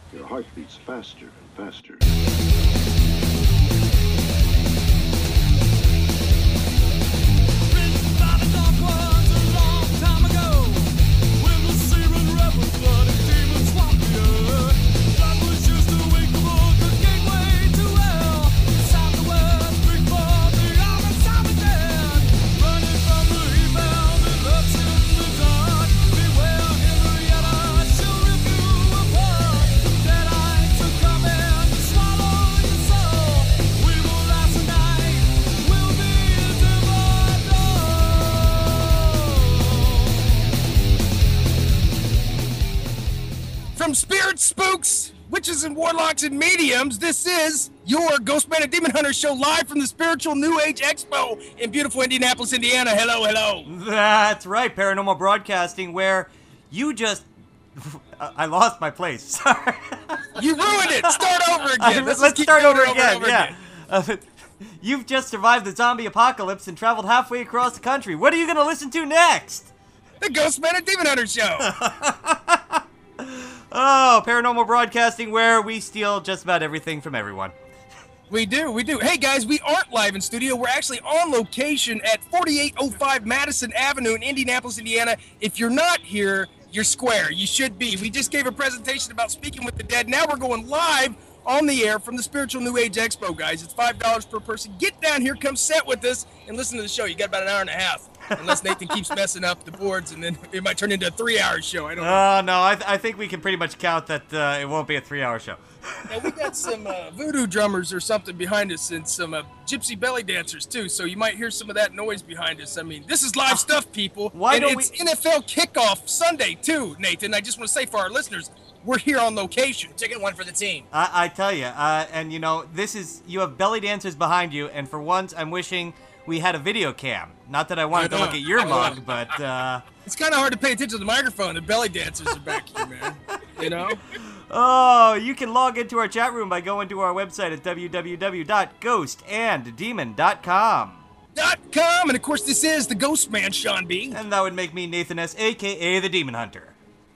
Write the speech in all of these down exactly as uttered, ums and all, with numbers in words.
Your heart beats faster and faster. From spirits, spooks, witches, and warlocks and mediums, this is your Ghostman and Demon Hunter show live from the Spiritual New Age Expo in beautiful Indianapolis, Indiana. Hello, hello. That's right, Paranormal Broadcasting, where you just... I lost my place. Sorry. You ruined it. Start over again. Let's, Let's start over, over again. over yeah. Again. Uh, you've just survived the zombie apocalypse and traveled halfway across the country. What are you going to listen to next? The Ghostman and Demon Hunter show. Oh, Paranormal Broadcasting, where we steal just about everything from everyone. We do, we do. Hey, guys, we aren't live in studio. We're actually on location at forty-eight oh five Madison Avenue in Indianapolis, Indiana. If you're not here, you're square. You should be. We just gave a presentation about speaking with the dead. Now we're going live on the air from the Spiritual New Age Expo, guys. It's five dollars per person. Get down here, come sit with us, and listen to the show. You got about an hour and a half. Unless Nathan keeps messing up the boards, and then it might turn into a three-hour show. I don't know. Oh, uh, no, I, th- I think we can pretty much count that uh, it won't be a three-hour show. Now, we got some uh, voodoo drummers or something behind us, and some uh, gypsy belly dancers, too, so you might hear some of that noise behind us. I mean, this is live stuff, people. Why and don't it's we... N F L kickoff Sunday, too, Nathan. I just want to say for our listeners, we're here on location. Taking one for the team. I, I tell you, uh, and you know, this is, you have belly dancers behind you, and for once, I'm wishing we had a video cam. Not that I wanted I to look at your mug, but, uh... It's kind of hard to pay attention to the microphone. The belly dancers are back here, man. You know? Oh, you can log into our chat room by going to our website at w w w dot ghost and demon dot com. Dot com, and of course this is the Ghost Man, Sean B. And that would make me Nathan S, a k a the Demon Hunter.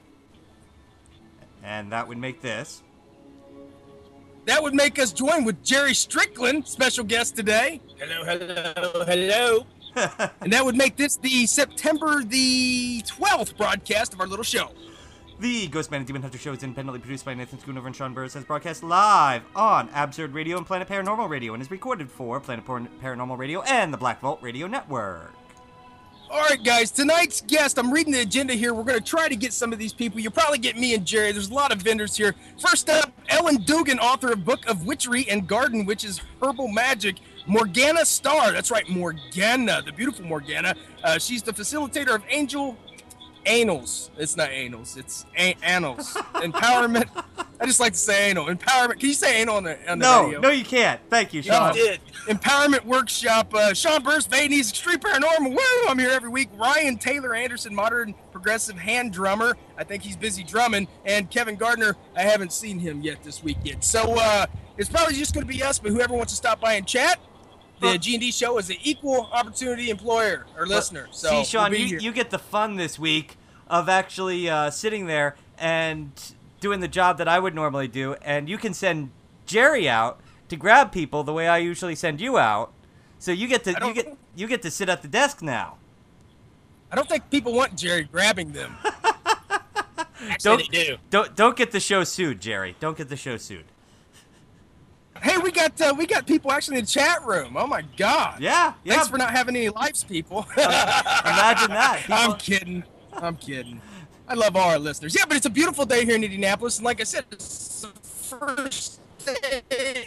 And that would make this. That would make us join with Jerry Strickland, special guest today. Hello, hello, hello. And that would make this the September the twelfth broadcast of our little show. The Ghostman and Demon Hunter show is independently produced by Nathan Schoonover and Sean Burris, as broadcast live on Absurd Radio and Planet Paranormal Radio, and is recorded for Planet Paranormal Radio and the Black Vault Radio Network. All right, guys, tonight's guest, I'm reading the agenda here. We're going to try to get some of these people. You'll probably get me and Jerry. There's a lot of vendors here. First up, Ellen Dugan, author of Book of Witchery and Garden Witches, Herbal Magic. Morgana Starr, that's right, Morgana, the beautiful Morgana. Uh, she's the facilitator of Angel Anals. It's not anals, it's a- annals. Empowerment. I just like to say anal. Empowerment. Can you say anal on the, on the no, video? No, you can't. Thank you, No, Sean. I did. Empowerment Workshop. Uh, Sean Burst, Vadenese, Extreme Paranormal. Woo! I'm here every week. Ryan Taylor Anderson, modern progressive hand drummer. I think he's busy drumming. And Kevin Gardner, I haven't seen him yet this week yet. So uh, it's probably just going to be us, but whoever wants to stop by and chat. The G and D show is an equal opportunity employer or listener. So see, Sean, we'll you, you get the fun this week of actually uh, sitting there and doing the job that I would normally do, and you can send Jerry out to grab people the way I usually send you out. So you get to you get you get to sit at the desk now. I don't think people want Jerry grabbing them. Actually, don't, they do. Don't don't get the show sued, Jerry. Don't get the show sued. Hey, we got uh, we got people actually in the chat room. Oh my God! Yeah, yeah. Thanks for not having any lives, people. Imagine that. People... I'm kidding. I'm kidding. I love all our listeners. Yeah, but it's a beautiful day here in Indianapolis, and like I said, it's the first day.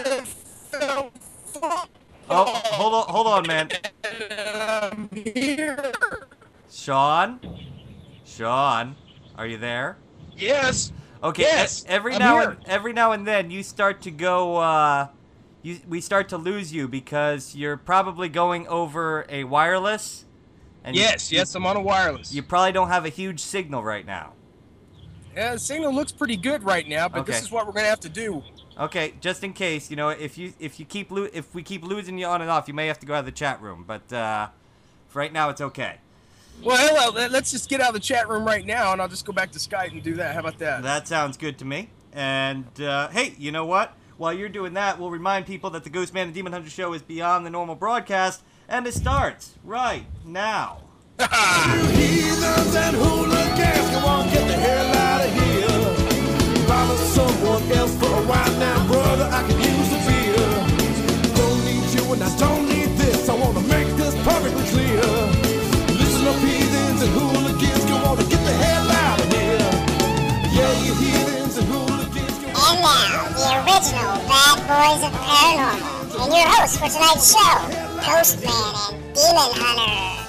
Oh, hold on, hold on, man. I'm here. Sean, Sean, are you there? Yes. Okay. Yes. Every I'm now here. and every now and then, you start to go. Uh, you we start to lose you because you're probably going over a wireless. And Yes. you, Yes. I'm on a wireless. You probably don't have a huge signal right now. Yeah, the signal looks pretty good right now, but Okay. this is what we're gonna have to do. Okay, just in case, you know, if you if you keep lo- if we keep losing you on and off, you may have to go out of the chat room. But uh, for right now, it's okay. Well, hello. let- Let's just get out of the chat room right now, and I'll just go back to Skype and do that. How about that? That sounds good to me. And, uh, hey, you know what? While you're doing that, we'll remind people that the Ghost Man and Demon Hunter show is beyond the normal broadcast, and it starts right now. Heathens and hooligans, come on, get the hell out of here. Follow someone else for a while now, brother, I can use a beer. Don't need you and I don't need this, I want to make this perfectly clear. Listen up, heathens and hooligans, come on, get the hell out of here. Yeah, you heathens and hooligans. And now, the original Bad Boys of Paranormal, and your host for tonight's show, Ghostman and Demon Hunter.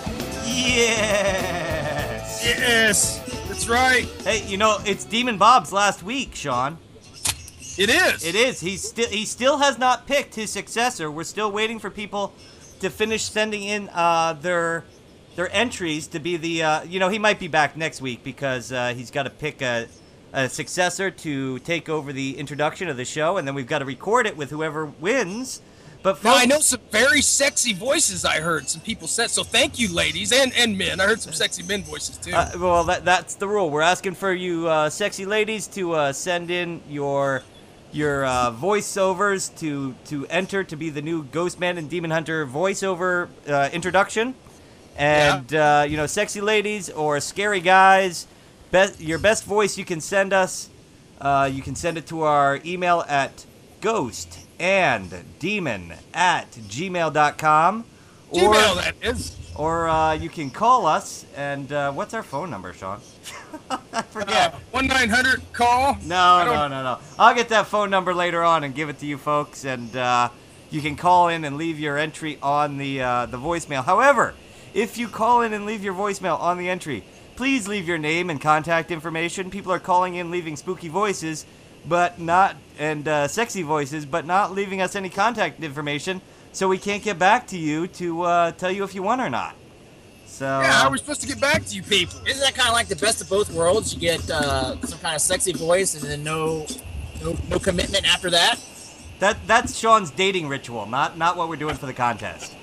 Yes! Yes, that's right. Hey, you know, it's Demon Bob's last week, Sean. It is. It is. He's still he still has not picked his successor. We're still waiting for people to finish sending in uh, their their entries to be the. Uh, you know, he might be back next week because uh, he's got to pick a, a successor to take over the introduction of the show, and then we've got to record it with whoever wins. But Now, folks, I know some very sexy voices I heard some people said, so thank you, ladies and, and men. I heard some sexy men voices, too. Uh, well, that that's the rule. We're asking for you, uh, sexy ladies, to uh, send in your your uh, voiceovers to to enter to be the new Ghostman and Demon Hunter voiceover uh, introduction. And uh, you know, sexy ladies or scary guys, best your best voice you can send us. Uh, you can send it to our email at ghost and demon at gmail dot com. Gmail, that is. Or uh, you can call us, and uh, what's our phone number, Sean? I forget. Uh, one nine hundred call. no, I no, don't- no, no. I'll get that phone number later on and give it to you folks, and uh, you can call in and leave your entry on the uh, the voicemail. However, if you call in and leave your voicemail on the entry, please leave your name and contact information. People are calling in, leaving spooky voices, but not and uh, sexy voices, but not leaving us any contact information, so we can't get back to you to uh, tell you if you won or not. So Yeah, how are we supposed to get back to you people? Isn't that kind of like the best of both worlds? You get uh, some kind of sexy voice and then no, no, no commitment after that. that that's Sean's dating ritual, not not what we're doing for the contest.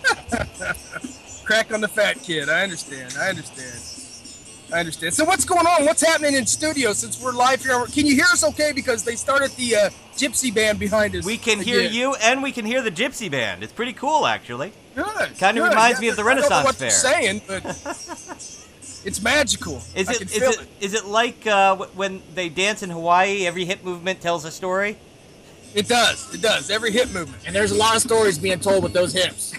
Crack on the fat kid. I understand. I understand. I understand. So what's going on? What's happening in studio since we're live here? Can you hear us okay? Because they started the uh, gypsy band behind us. We can hear again. you, and we can hear the Gypsy Band. It's pretty cool, actually. Good. Kinda good. reminds me of the I don't know Renaissance what Fair. they're saying, but it's magical. Is I it can is feel it is it like uh, wh- when they dance in Hawaii? Every hip movement tells a story. It does. It does. Every hip movement. And there's a lot of stories being told with those hips.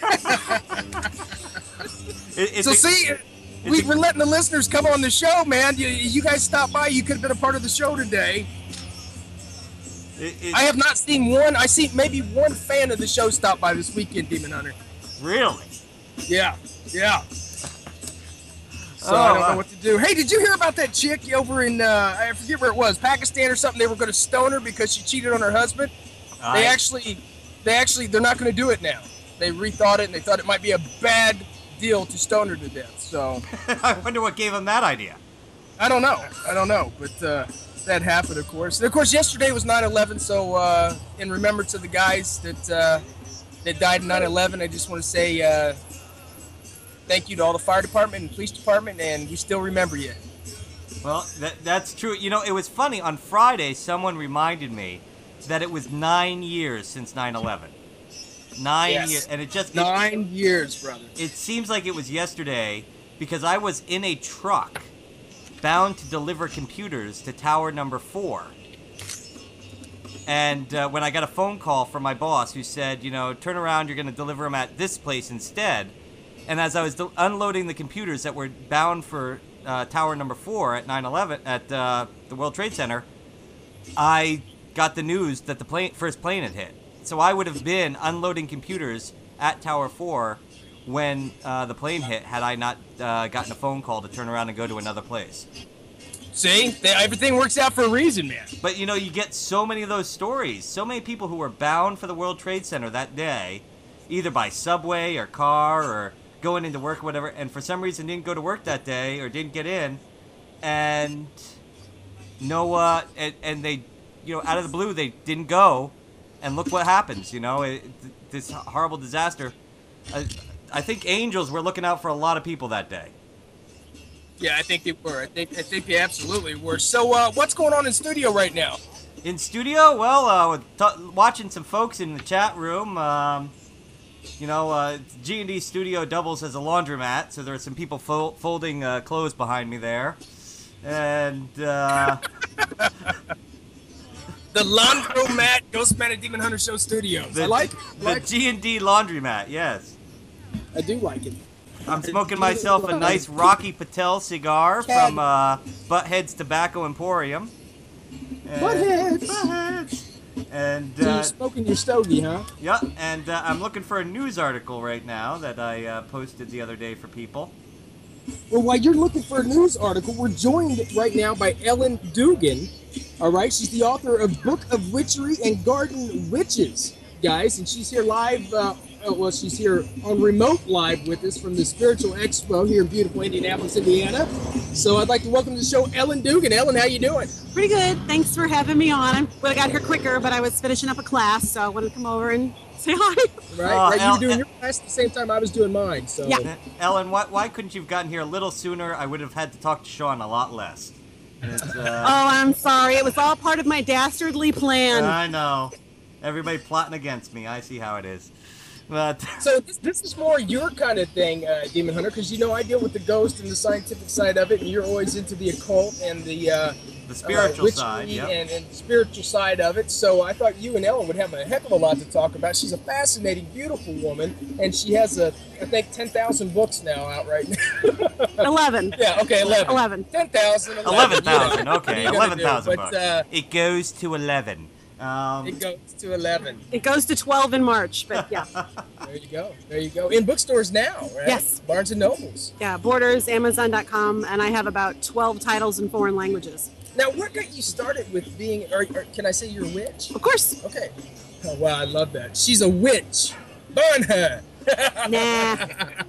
It, it's So a- see, we, we're letting the listeners come on the show, man. You, you guys stop by. You could have been a part of the show today. it- it- I have not seen one. I see maybe one fan of the show stop by this weekend, Demon Hunter. really. Yeah, yeah. So Oh, I don't wow. know what to do. Hey, did you hear about that chick over in uh, I forget where it was, Pakistan or something? They were going to stone her because she cheated on her husband. They I- actually, they actually, they're not going to do it now. They rethought it and they thought it might be a bad deal to stone her to death. So I wonder what gave him that idea. I don't know. I don't know, but uh, that happened, of course. And of course, yesterday was nine eleven. So uh, in remembrance of the guys that uh, that died in nine eleven, I just want to say uh, thank you to all the fire department and police department, and we still remember you. Well, that that's true. You know, it was funny. On Friday, someone reminded me that it was nine years since nine eleven. Nine Yes. years, and it just it, Nine years, brother. it seems like it was yesterday because I was in a truck bound to deliver computers to tower number four. And uh, when I got a phone call from my boss who said, you know, turn around, you're going to deliver them at this place instead. And as I was del- unloading the computers that were bound for uh, tower number four at nine eleven at uh, the World Trade Center, I got the news that the plane, first plane had hit. So I would have been unloading computers at Tower four when uh, the plane hit had I not uh, gotten a phone call to turn around and go to another place. See, they, everything works out for a reason, man. But, you know, you get so many of those stories. So many people who were bound for the World Trade Center that day, either by subway or car or going into work or whatever, and for some reason didn't go to work that day or didn't get in, and no, uh, and, and they, you know, out of the blue, they didn't go, and look what happens, you know, it, this horrible disaster. I, I think angels were looking out for a lot of people that day. Yeah, I think they were. I think I think they absolutely were. So, uh, what's going on in studio right now? In studio, well, uh, t- watching some folks in the chat room. Um, you know, uh, G and D Studio doubles as a laundromat, so there are some people fo- folding uh, clothes behind me there. And, uh... The Laundromat Ghostman and Demon Hunter Show Studios. The, I like it. I The like G and D laundromat, yes. I do like it. I'm smoking myself a nice Rocky Patel cigar from uh, Butthead's Tobacco Emporium. And, Buttheads! Buttheads! And, So uh, you're smoking your stogie, huh? yeah, and uh, I'm looking for a news article right now that I uh, posted the other day for people. Well, while you're looking for a news article, we're joined right now by Ellen Dugan. All right, she's the author of Book of Witchery and Garden Witches, guys, and she's here live. Uh, uh, well, she's here on remote live with us from the Spiritual Expo here in beautiful Indianapolis, Indiana. So I'd like to welcome to the show Ellen Dugan. Ellen, how you doing? Pretty good. Thanks for having me on. I would have got here quicker, but I was finishing up a class, so I wanted to come over and say hi. Right, Oh, right. You El- were doing your class at the same time I was doing mine. So Yeah. Uh, Ellen, why, why couldn't you have gotten here a little sooner? I would have had to talk to Sean a lot less. It's, uh, Oh, I'm sorry. It was all part of my dastardly plan. I know. Everybody plotting against me. I see how it is. But So this, this is more your kind of thing, uh, Demon Hunter, because you know I deal with the ghost and the scientific side of it, and you're always into the occult and the uh, the spiritual uh, side, witchery yep. and, and spiritual side of it. So I thought you and Ellen would have a heck of a lot to talk about. She's a fascinating, beautiful woman, and she has a, I think, ten thousand books now out right now. Eleven. Yeah, okay, eleven. Eleven. ten thousand. eleven thousand, okay, What are you gonna eleven do? thousand But, bucks. uh, It goes to eleven. Um, It goes to eleven. It goes to twelve in March, but yeah. There you go. There you go. In bookstores now, right? Yes. Barnes and Nobles. Yeah, Borders, Amazon dot com, and I have about twelve titles in foreign languages. Now, what got you started with being, or, or can I say you're a witch? Of course. Okay. Oh, wow, I love that. She's a witch. Burn her. Nah.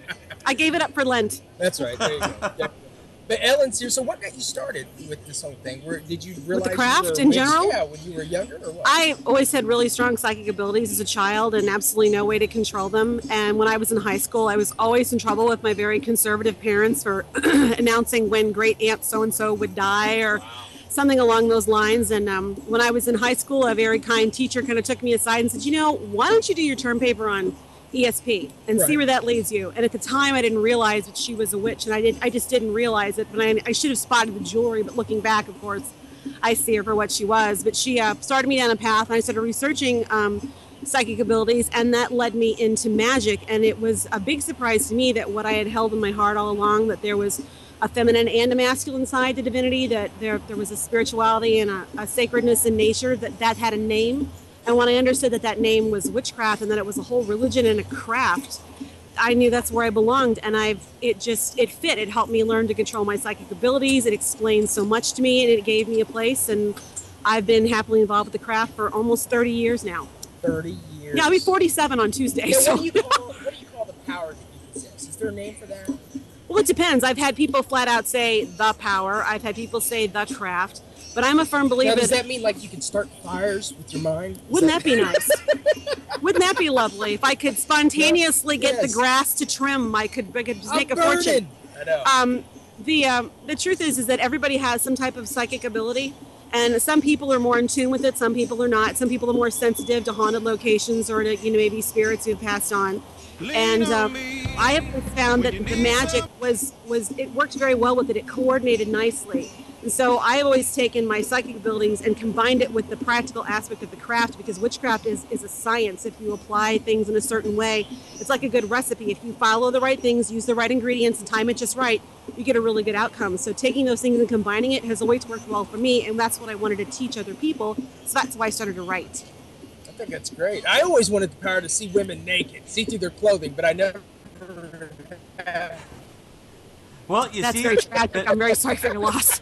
I gave it up for Lent. That's right. There you go. Yeah. But Ellen's here. So what got you started with this whole thing? Where did you realize you craft were a in witch? general? Yeah, when you were younger, or what? I always had really strong psychic abilities as a child and absolutely no way to control them. And when I was in high school, I was always in trouble with my very conservative parents for announcing when great aunt so-and-so would die or something along those lines. And um, when I was in high school, a very kind teacher kind of took me aside and said, you know, why don't you do your term paper on E S P and see Right. where that leads you? And at the time, I didn't realize that she was a witch, and I did. I just didn't realize it. But I, I should have spotted the jewelry. But looking back, of course, I see her for what she was. But she uh, started me down a path, and I started researching um, psychic abilities, and that led me into magic. And it was a big surprise to me that what I had held in my heart all along, that there was a feminine and a masculine side to divinity, that there there was a spirituality and a, a sacredness in nature, that that had a name. And when I understood that that name was witchcraft and that it was a whole religion and a craft, I knew that's where I belonged. And I've it just it fit. It helped me learn to control my psychic abilities. It explained so much to me, and it gave me a place. And I've been happily involved with the craft for almost thirty years now. thirty years. Yeah, I'll be forty-seven on Tuesday. Yeah, So. what, do you call, what do you call the power that you possess? Is there a name for that? Well, it depends. I've had people flat out say the power. I've had people say the craft. But I'm a firm Now, believer does that, that mean like you can start fires with your mind? Is wouldn't that be nice? Wouldn't that be lovely? If I could spontaneously get the Yes. grass to trim, I could, I could just I'm make a fortune. burning. I know. Um, the um, the truth is is that everybody has some type of psychic ability, and some people are more in tune with it. Some people are not. Some people are more sensitive to haunted locations or to, you know, maybe spirits who have passed on. And um, I have found that the magic was was it worked very well with it. It coordinated nicely. And so I've always taken my psychic abilities and combined it with the practical aspect of the craft, because witchcraft is, is a science. If you apply things in a certain way, it's like a good recipe. If you follow the right things, use the right ingredients, and time it just right, you get a really good outcome. So taking those things and combining it has always worked well for me, and that's what I wanted to teach other people. So that's why I started to write. I think that's great. I always wanted the power to see women naked, see through their clothing, but I never. well, you That's see, very tragic. I'm very sorry for your loss.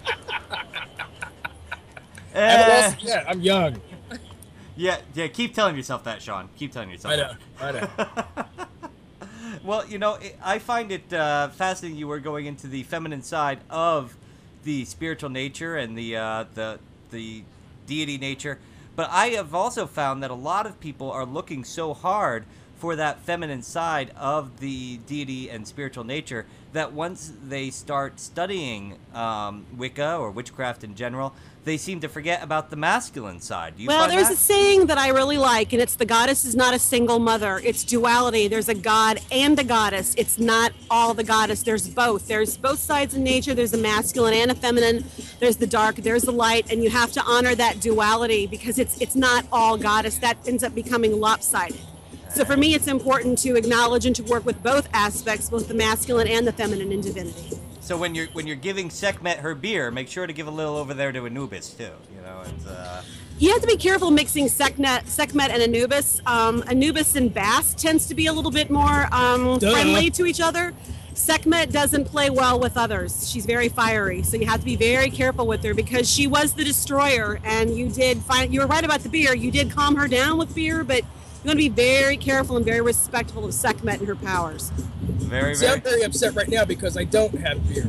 Eh, yeah, I'm young. yeah, yeah. Keep telling yourself that, Sean. Keep telling yourself. I know. that. I know. Well, you know, it, I find it uh, fascinating you were going into the feminine side of the spiritual nature and the uh, the the deity nature. But I have also found that a lot of people are looking so hard for that feminine side of the deity and spiritual nature, that once they start studying um, Wicca or witchcraft in general, they seem to forget about the masculine side. Do you Well, find there's that? a saying that I really like, and it's the goddess is not a single mother. It's duality. There's a god and a goddess. It's not all the goddess. There's both. There's both sides in nature. There's a masculine and a feminine. There's the dark. There's the light, and you have to honor that duality because it's it's not all goddess. That ends up becoming lopsided. So for me, it's important to acknowledge and to work with both aspects, both the masculine and the feminine in divinity. So when you're when you're giving Sekhmet her beer, make sure to give a little over there to Anubis too. You know, it's uh. You have to be careful mixing Sekhmet, Sekhmet and Anubis. Um, Anubis and Bast tends to be a little bit more um, Duh. friendly to each other. Sekhmet doesn't play well with others. She's very fiery, so you have to be very careful with her because she was the destroyer, and you did find you were right about the beer. You did calm her down with beer, but you want to be very careful and very respectful of Sekhmet and her powers. Very, See, very. I'm very upset right now because I don't have beer.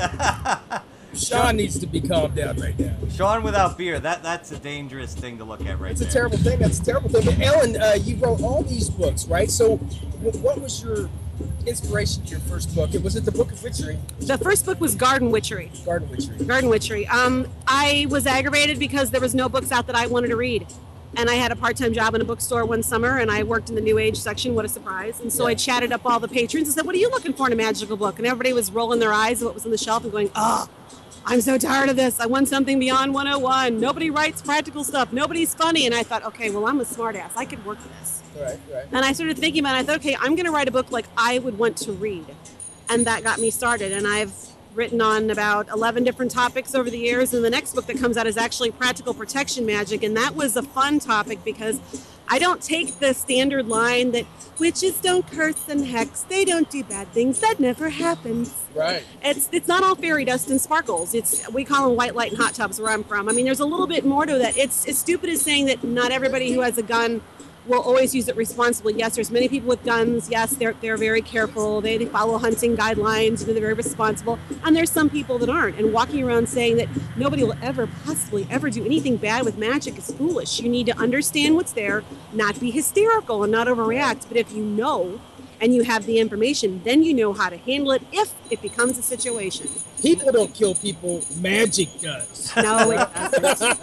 Sean needs to be calmed down right now. Sean without beer, that that's a dangerous thing to look at right It's there. a terrible thing. That's a terrible thing. But Ellen, uh, you wrote all these books, right? So, wh- what was your inspiration to your first book? Was it the Book of Witchery? The first book was Garden Witchery. Garden Witchery. Garden Witchery. Um, I was aggravated because there was no books out that I wanted to read. And I had a part-time job in a bookstore one summer, and I worked in the New Age section. What a surprise. And so Yeah. I chatted up all the patrons and said, what are you looking for in a magical book? And everybody was rolling their eyes at what was on the shelf and going, oh, I'm so tired of this. I want something beyond one oh one. Nobody writes practical stuff. Nobody's funny. And I thought, okay, well, I'm a smartass. I could work with this. Right, right. And I started thinking about it. I thought, okay, I'm going to write a book like I would want to read. And that got me started. And I've written on about eleven different topics over the years. And the next book that comes out is actually Practical Protection Magic. And that was a fun topic because I don't take the standard line that witches don't curse and hex. They don't do bad things. That never happens. Right. It's it's not all fairy dust and sparkles. It's we call them white light and hot tubs where I'm from. I mean, there's a little bit more to that. It's as stupid as saying that not everybody who has a gun will always use it responsibly. Yes, there's many people with guns. Yes, they're they're very careful. They, they follow hunting guidelines. They're very responsible. And there's some people that aren't. And walking around saying that nobody will ever possibly ever do anything bad with magic is foolish. You need to understand what's there, not be hysterical and not overreact. But if you know and you have the information, then you know how to handle it if it becomes a situation. People don't kill people. Magic does. No, it doesn't.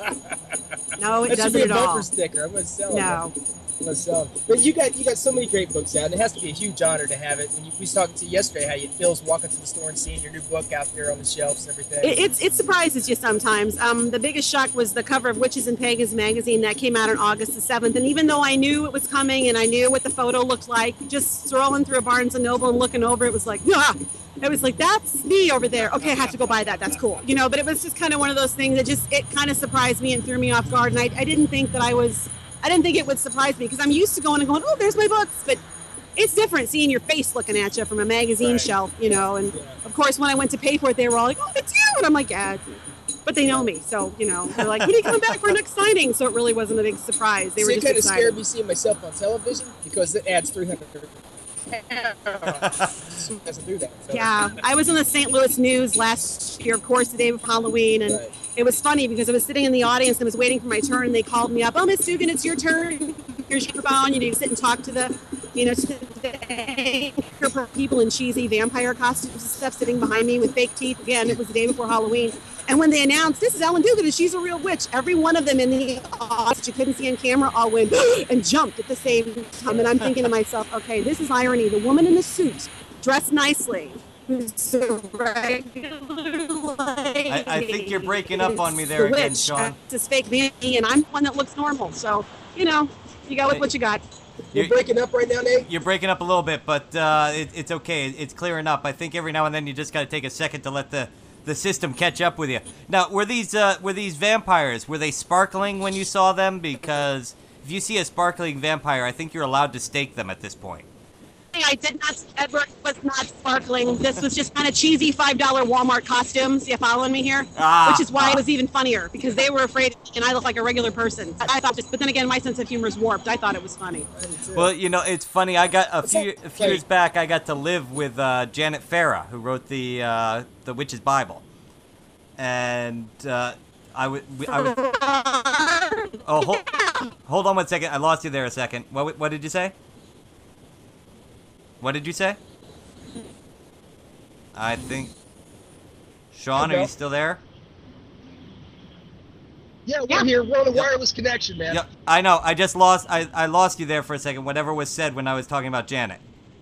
No, it That should be doesn't a at all. bumper sticker. I'm gonna sell it. No. I'm gonna sell it. But you got you got so many great books out, and it has to be a huge honor to have it. When you, we was talking to you yesterday, how you feels walking to the store and seeing your new book out there on the shelves and everything. It, it's it surprises you sometimes. Um, the biggest shock was the cover of Witches and Pagans magazine that came out on August the seventh. And even though I knew it was coming and I knew what the photo looked like, just strolling through a Barnes and Noble and looking over, it was like, ah! It was like, that's me over there. Okay, I have to go buy that. That's cool. You know, but it was just kind of one of those things that just, it kind of surprised me and threw me off guard. And I, I didn't think that I was, I didn't think it would surprise me because I'm used to going and going, oh, there's my books. But it's different seeing your face looking at you from a magazine Right. shelf, you know. And Yeah. of course, when I went to pay for it, they were all like, oh, it's you. And I'm like, yeah, it's me. But they know me. So, you know, they're like, when are you coming back for our next signing? So it really wasn't a big surprise. They See, were it just kind of excited. scared me seeing myself on television because it adds three hundred. Doesn't do that. So. Yeah, I was in the Saint Louis News last year, of course, the day of Halloween, and Right. it was funny because I was sitting in the audience and I was waiting for my turn, and they called me up. Oh, Miss Dugan, it's your turn. Here's your phone. You need to sit and talk to the, you know, to the anchor people in cheesy vampire costumes and stuff sitting behind me with fake teeth. Again, it was the day before Halloween. And when they announced, this is Ellen Dugan and she's a real witch, every one of them in the audience you couldn't see on camera all went and jumped at the same time. And I'm thinking to myself, okay, this is irony. The woman in the suit, dressed nicely, who's a regular I, I think you're breaking up on me is there the again, witch. Sean. It's fake me, and I'm the one that looks normal. So, you know, you go with what you got. You're You're, breaking up right now, Nate? you're breaking up a little bit, but uh, it, it's okay. It's clearing up. I think every now and then you just got to take a second to let the, the system catch up with you. Now, were these uh, were these vampires? Were they sparkling when you saw them? Because if you see a sparkling vampire, I think you're allowed to stake them at this point. I did not, Edward was not sparkling. This was just kind of cheesy five dollar Walmart costumes. You following me here? Ah, Which is why ah. it was even funnier because they were afraid and I look like a regular person. I thought just, but then again, my sense of humor is warped. I thought it was funny. Well, you know, it's funny. I got a few that? a few years back. I got to live with uh, Janet Farah, who wrote the uh, the Witch's Bible, and uh, I would I was. Oh, hold, hold on one second. I lost you there a second. What what did you say? What did you say? I think... Sean, Hey, are you Bill. still there? Yeah, we're here. We're on a wireless connection, man. Yeah, I know. I just lost. I, I lost you there for a second. Whatever was said when I was talking about Janet.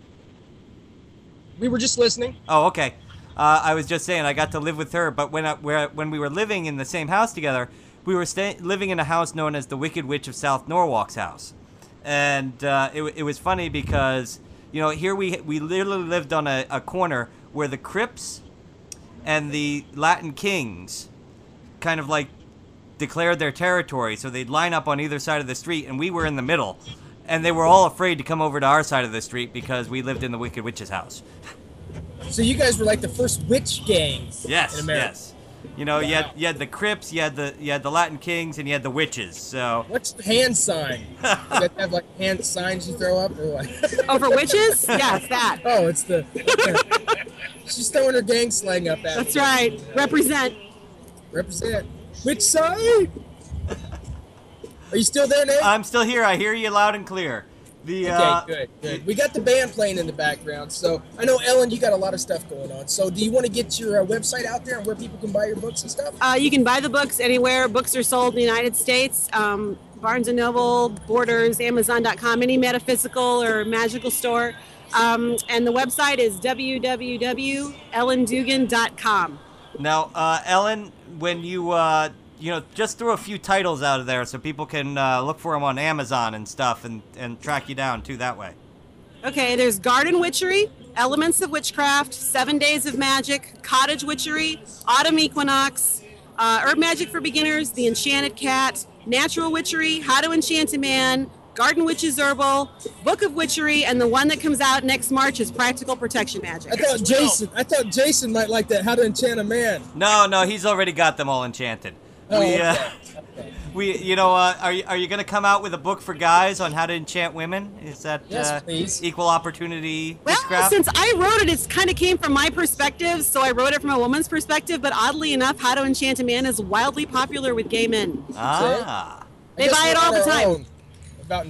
We were just listening. Oh, okay. Uh, I was just saying I got to live with her, but when I, where, when we were living in the same house together, we were stay, living in a house known as the Wicked Witch of South Norwalk's house, and uh, it, it was funny because you know here we we literally lived on a, a corner where the Crips and the Latin Kings kind of like declared their territory, so they'd line up on either side of the street, and we were in the middle, and they were all afraid to come over to our side of the street because we lived in the Wicked Witch's house. So you guys were like the first witch gangs Yes, in America. yes. You know, you, had, you had the Crips, you had the you had the Latin Kings, and you had the witches. So What's the hand sign? You guys have like hand signs you throw up or what? Over witches? Yes, that. Oh, it's the. She's throwing her gang slang up at That's me. right. Represent. Represent. Which side? Are you still there, Nate? I'm still here. I hear you loud and clear. The Okay, uh, good, good. We got the band playing in the background. So I know, Ellen, you got a lot of stuff going on. So do you want to get your uh, website out there and where people can buy your books and stuff? Uh, you can buy the books anywhere. Books are sold in the United States. Um, Barnes and Noble, Borders, Amazon dot com, any metaphysical or magical store. Um, and the website is w w w dot ellen dugan dot com. Now, uh, Ellen, when you uh, you know, just throw a few titles out of there so people can uh, look for them on Amazon and stuff, and and track you down too that way. Okay, there's Garden Witchery, Elements of Witchcraft, Seven Days of Magic, Cottage Witchery, Autumn Equinox, uh, Herb Magic for Beginners, The Enchanted Cat, Natural Witchery, How to Enchant a Man, Garden Witches Herbal, Book of Witchery, and the one that comes out next March is Practical Protection Magic. I thought Jason. I thought Jason might like that. How to Enchant a Man. No, no, he's already got them all enchanted. Oh, we, okay. uh, we, you know, uh, are you are you gonna come out with a book for guys on how to enchant women? Is that Yes, uh, please. equal opportunity Well, witchcraft? since I wrote it, it's kind of came from my perspective, so I wrote it from a woman's perspective, but oddly enough, How to Enchant a Man is wildly popular with gay men. Ah. They I guess buy it we're all on the our time. own About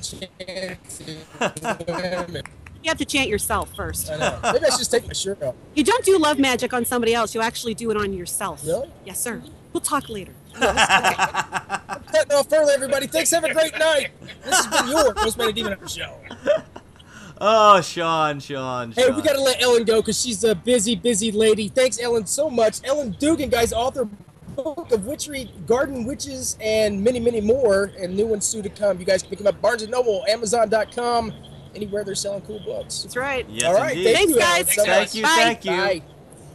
enchanting women. You have to chant yourself first. I know. Maybe I should just take my shirt off. You don't do love magic on somebody else, you actually do it on yourself. Really? Yes, sir. We'll talk later. Cutting off early, everybody. Thanks. Have a great night. This has been your Most Many Demon Hunter show. Oh, Sean, Sean, Sean. Hey, we got to let Ellen go because she's a busy, busy lady. Thanks, Ellen, so much. Ellen Dugan, guys, author Book of Witchery, Garden Witches, and many, many more, and new ones soon to come. You guys can pick them up Barnes and Noble, Amazon dot com, anywhere they're selling cool books. That's right. Yes, All right, indeed. thank you, Thanks, Ellen, guys. so Thank much. you, Bye. thank you. Bye.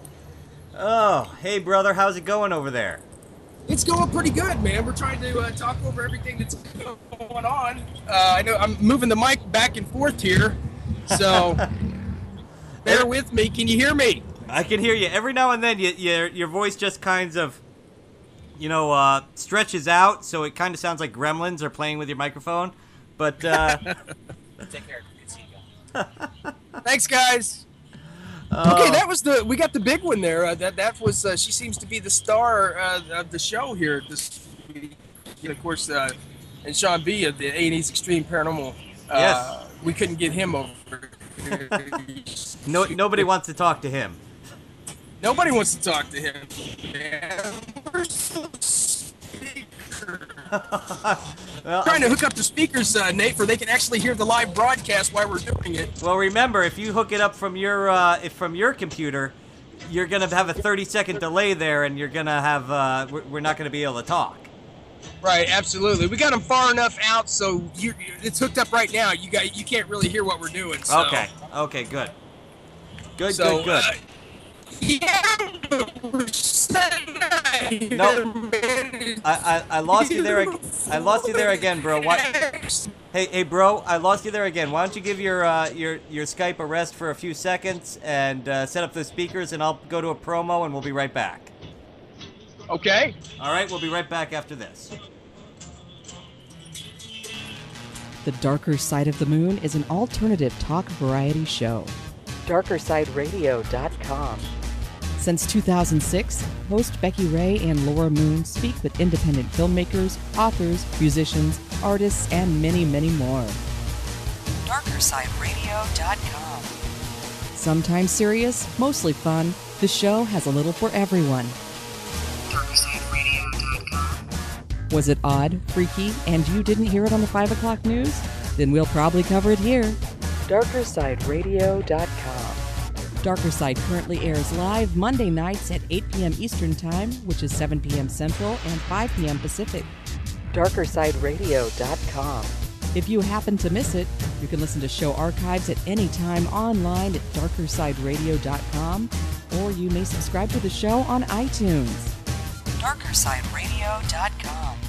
Oh, hey, brother, how's it going over there? It's going pretty good, man. We're trying to uh, talk over everything that's going on. Uh, I know I'm moving the mic back and forth here, so bear with me. Can you hear me? I can hear you. Every now and then, you, your your voice just kind of, you know, uh, stretches out, so it kind of sounds like gremlins are playing with your microphone. But uh, Take care. Good seeing you. Thanks, guys. uh, Okay, that was the we got the big one there. Uh, that that was uh, she seems to be the star uh, of the show here this week. And of course, uh, and Sean B of the A and E's Extreme Paranormal. Uh, Yes. We couldn't get him over. no, nobody wants to talk to him. Nobody wants to talk to him. Man, where's the speaker? Well, Trying to hook up the speakers, uh, Nate, for they can actually hear the live broadcast while we're doing it. well, remember, if you hook it up from your uh, if from your computer, you're gonna have a thirty second delay there, and you're gonna have uh, we're, we're not gonna be able to talk. Right, absolutely. We got them far enough out so you it's hooked up right now. You got you can't really hear what we're doing. So. Okay. Okay. Good. Good. So, good. Good. uh, yeah, but we're setting No. I, I I lost you there. ag- I lost you there again, bro. What? Hey, hey, bro, I lost you there again. Why don't you give your uh, your your Skype a rest for a few seconds and uh, set up the speakers, and I'll go to a promo, and we'll be right back. Okay. All right, we'll be right back after this. The Darker Side of the Moon is an alternative talk variety show. darker side radio dot com. Since two thousand six, host Becky Ray and Laura Moon speak with independent filmmakers, authors, musicians, artists, and many, many more. darker side radio dot com. Sometimes serious, mostly fun, the show has a little for everyone. darker side radio dot com. Was it odd, freaky, and you didn't hear it on the five o'clock news? Then we'll probably cover it here. darker side radio dot com. Darker Side currently airs live Monday nights at eight p.m. Eastern Time, which is seven p.m. Central and five p.m. Pacific. darker side radio dot com. If you happen to miss it, you can listen to show archives at any time online at darker side radio dot com, or you may subscribe to the show on iTunes. darker side radio dot com.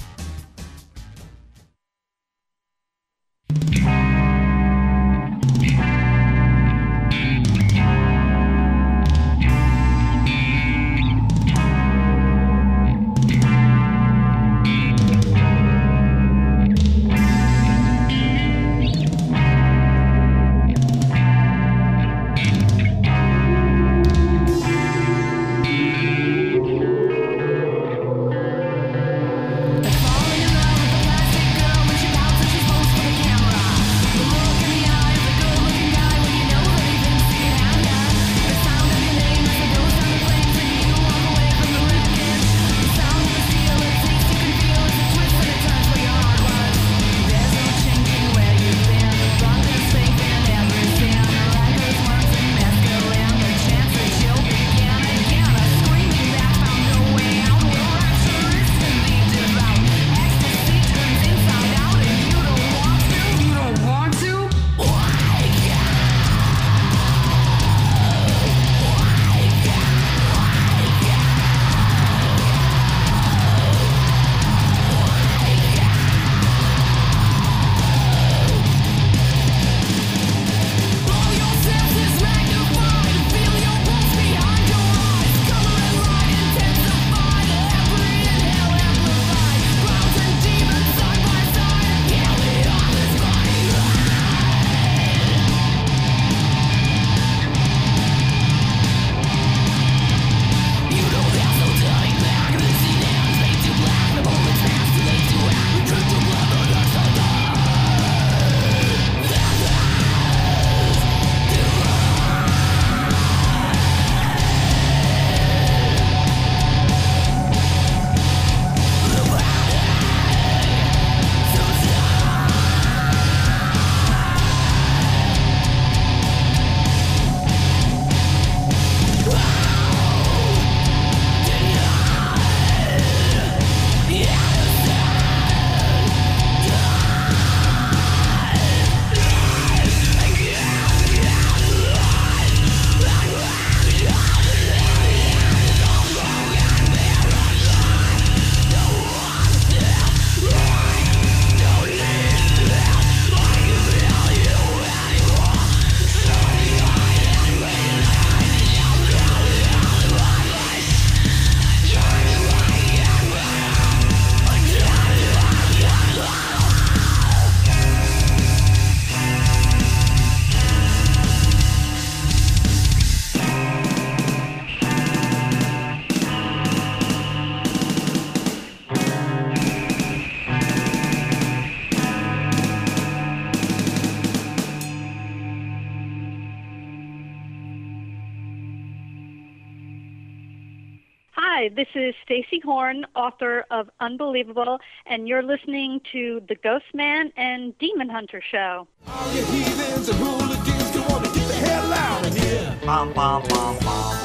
Hi, this is Stacy Horn, author of Unbelievable, and you're listening to The Ghost Man and Demon Hunter Show. All you heathens and hooligans, go on and get the hell out of here. Bum, bum, bum, bum.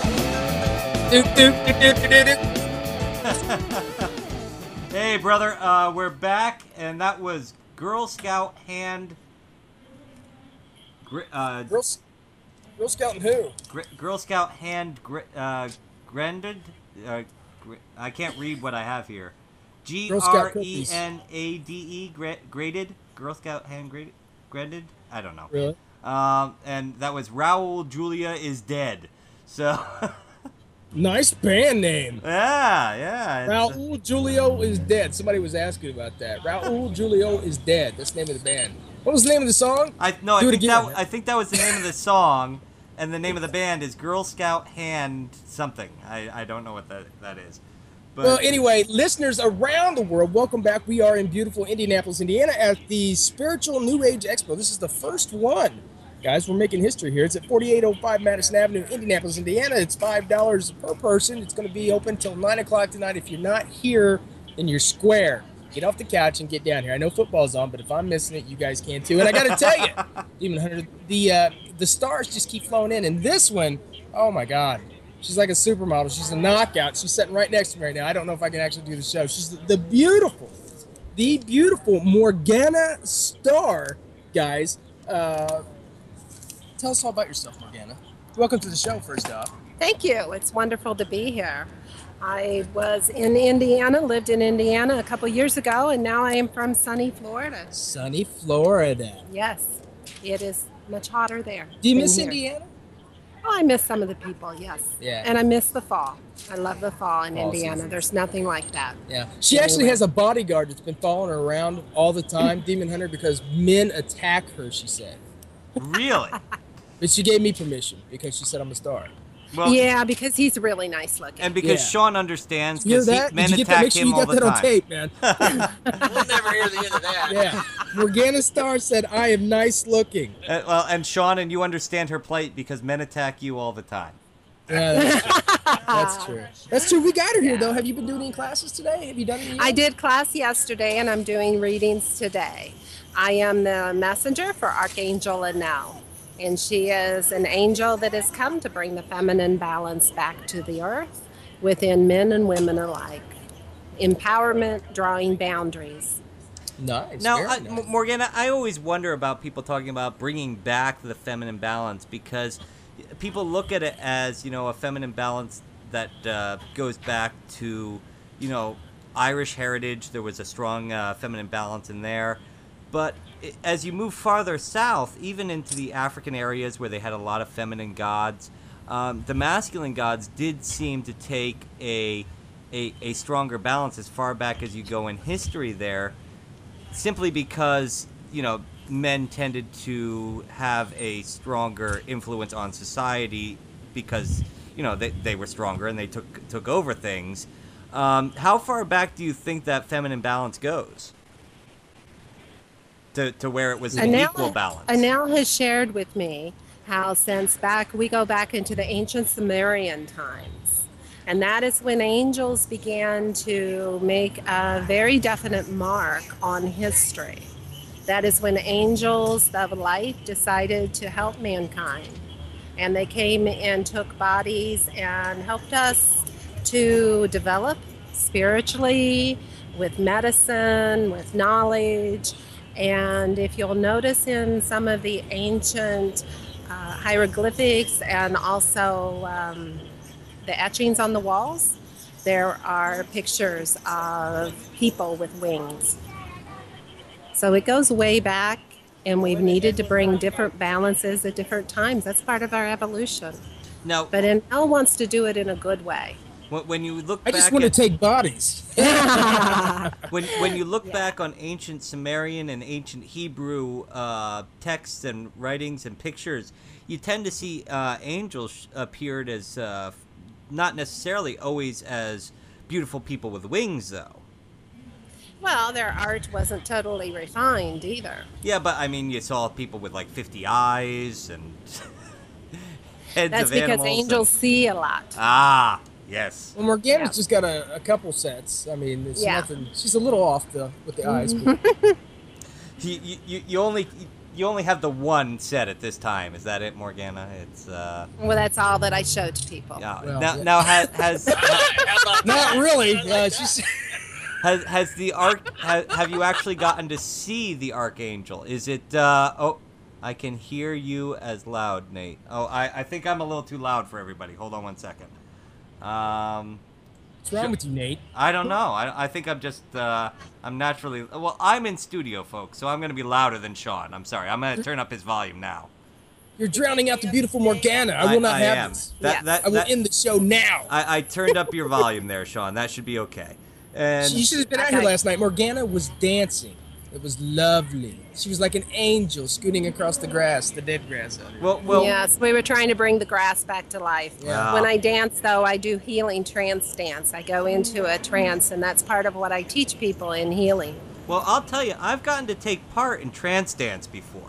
Hey, brother, uh, we're back, and that was Girl Scout Hand... Gri- Uh, Girl, Girl Scout and who? Gr- Girl Scout Hand... Gri- uh, Grenaded? Uh, gr- I can't read what I have here. G R E N A D E, gra- graded? Girl Scout Hand graded? Graded? I don't know. Really? Um, and that was Raul Julia is Dead. So... Nice band name. Yeah, yeah. Raul Julio is Dead. Somebody was asking about that. Raul Julio is Dead. That's the name of the band. What was the name of the song? I no, Do I it think again, that I think that was the name of the song, and the name of the band is Girl Scout Hand something. I, I don't know what that that is. But Well, anyway, listeners around the world, welcome back. We are in beautiful Indianapolis, Indiana at the Spiritual New Age Expo. This is the first one Guys, we're making history here. It's at forty-eight oh five Madison Avenue, Indianapolis, Indiana. It's five dollars per person. It's going to be open until nine o'clock tonight. If you're not here, then you're square. Get off the couch and get down here. I know football's on, but if I'm missing it, you guys can too. And I got to tell you, Demon Hunter, the, uh, the stars just keep flowing in. And this one, oh, my God. She's like a supermodel. She's a knockout. She's sitting right next to me right now. I don't know if I can actually do the show. She's the, the beautiful, the beautiful Morgana Starr, guys. Uh... Tell us all about yourself, Morgana. Welcome to the show, first off. Thank you. It's wonderful to be here. I was in Indiana, lived in Indiana a couple years ago, and now I am from sunny Florida. Sunny Florida. Yes, it is much hotter there. Do you than miss here. Indiana? Oh, I miss some of the people, yes. Yeah. And I miss the fall. I love the fall in Fall Indiana. season. There's nothing like that. Yeah. She actually has a bodyguard that's been following her around all the time, Demon Hunter, because men attack her, she said. Really? But she gave me permission because she said I'm a star. Well, yeah, because he's really nice looking. And because Yeah. Sean understands, You hear because that? men Did you get that? attack Make sure him you all got the that on time. tape, man. We'll never hear the end of that. Yeah. Morgana Starr said, I am nice looking. Uh, well, and Sean, and you understand her plight because men attack you all the time. Yeah, that's true. That's true. That's true. We got her here, though. Have you been doing any classes today? Have you done any? I did class yesterday, and I'm doing readings today. I am the messenger for Archangel Anel, and she is an angel that has come to bring the feminine balance back to the earth within men and women alike. Empowerment, drawing boundaries. Nice. Now, very I, nice. M- Morgana, I always wonder about people talking about bringing back the feminine balance because people look at it as, you know, a feminine balance that uh, goes back to, you know, Irish heritage. There was a strong uh, feminine balance in there. But i- as you move farther south, even into the African areas where they had a lot of feminine gods, um, the masculine gods did seem to take a, a a stronger balance as far back as you go in history there, simply because, you know, men tended to have a stronger influence on society because, you know, they, they were stronger and they took took over things. Um, how far back do you think that feminine balance goes? To, to where it was an Anel- equal balance. Anel has shared with me how since back, we go back into the ancient Sumerian times. And that is when angels began to make a very definite mark on history. That is when angels of light decided to help mankind. And they came and took bodies and helped us to develop spiritually, with medicine, with knowledge. And if you'll notice in some of the ancient uh, hieroglyphics and also um, the etchings on the walls, there are pictures of people with wings. So it goes way back, and we've needed to bring different balances at different times. That's part of our evolution. Now, But Anel wants to do it in a good way. when, when you look I back just want to at, take bodies. when when you look back on ancient Sumerian and ancient Hebrew uh, texts and writings and pictures, you tend to see uh, angels appeared as uh, not necessarily always as beautiful people with wings, though. Well, their art wasn't totally refined either. Yeah, but I mean, you saw people with like fifty eyes and heads That's of because animals. angels and- see a lot. Ah, yes. Well, Morgana's Yeah. just got a, a couple sets. I mean, it's Yeah. nothing. She's a little off the with the eyes. But You, you, you- you only you only have the one set at this time. Is that it, Morgana? It's uh. Well, that's all that I show to people. Yeah. Well, now, yeah. now has has not really. Uh, she's. has has the arc ha, have you actually gotten to see the archangel? Is it uh oh? I can hear you as loud, Nate. Oh, I, I think I'm a little too loud for everybody. Hold on one second. Um, What's wrong with you, Nate? I don't know. I, I think I'm just, uh, I'm naturally, well, I'm in studio, folks, so I'm going to be louder than Sean. I'm sorry. I'm going to turn up his volume now. You're drowning out the beautiful Morgana. I will not I have am. this. That, that, I will that- end the show now. I, I turned up your volume there, Sean. That should be okay. And You should have been out here last night. Morgana was dancing. It was lovely. She was like an angel scooting across the grass, the dead grass out here. Well, well, Yes, we were trying to bring the grass back to life. Yeah. When I dance, though, I do healing trance dance. I go into a trance, and that's part of what I teach people in healing. Well, I'll tell you, I've gotten to take part in trance dance before.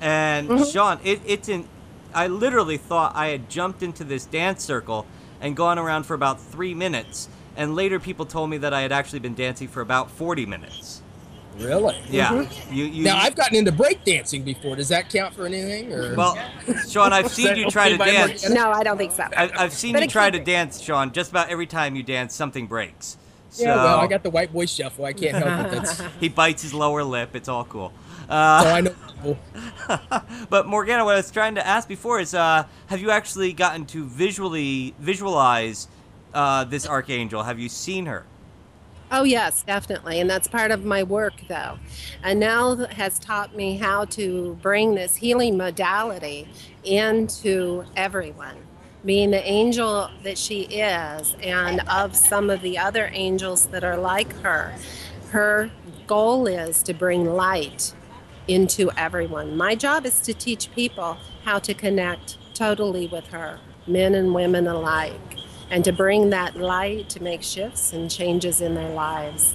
And Mhm. Sean, it, it's in. I literally thought I had jumped into this dance circle and gone around for about three minutes, and later people told me that I had actually been dancing for about forty minutes. Really? Yeah. Mhm. You, you, Now I've gotten into breakdancing before. Does that count for anything? Or? Well, Sean, I've seen you try to dance. No, I don't think so. I, I've seen But you it try can to dance, Sean. Just about every time you dance, something breaks. So, Yeah, well, I got the white boy shuffle. I can't help it. That's he bites his lower lip. It's all cool. Uh, so I know. But Morgana, what I was trying to ask before is, uh, have you actually gotten to visually visualize uh, this archangel? Have you seen her? Oh, yes, definitely. And that's part of my work, though. And now has taught me how to bring this healing modality into everyone. Being the angel that she is, and of some of the other angels that are like her, her goal is to bring light into everyone. My job is to teach people how to connect totally with her, men and women alike, and to bring that light to make shifts and changes in their lives.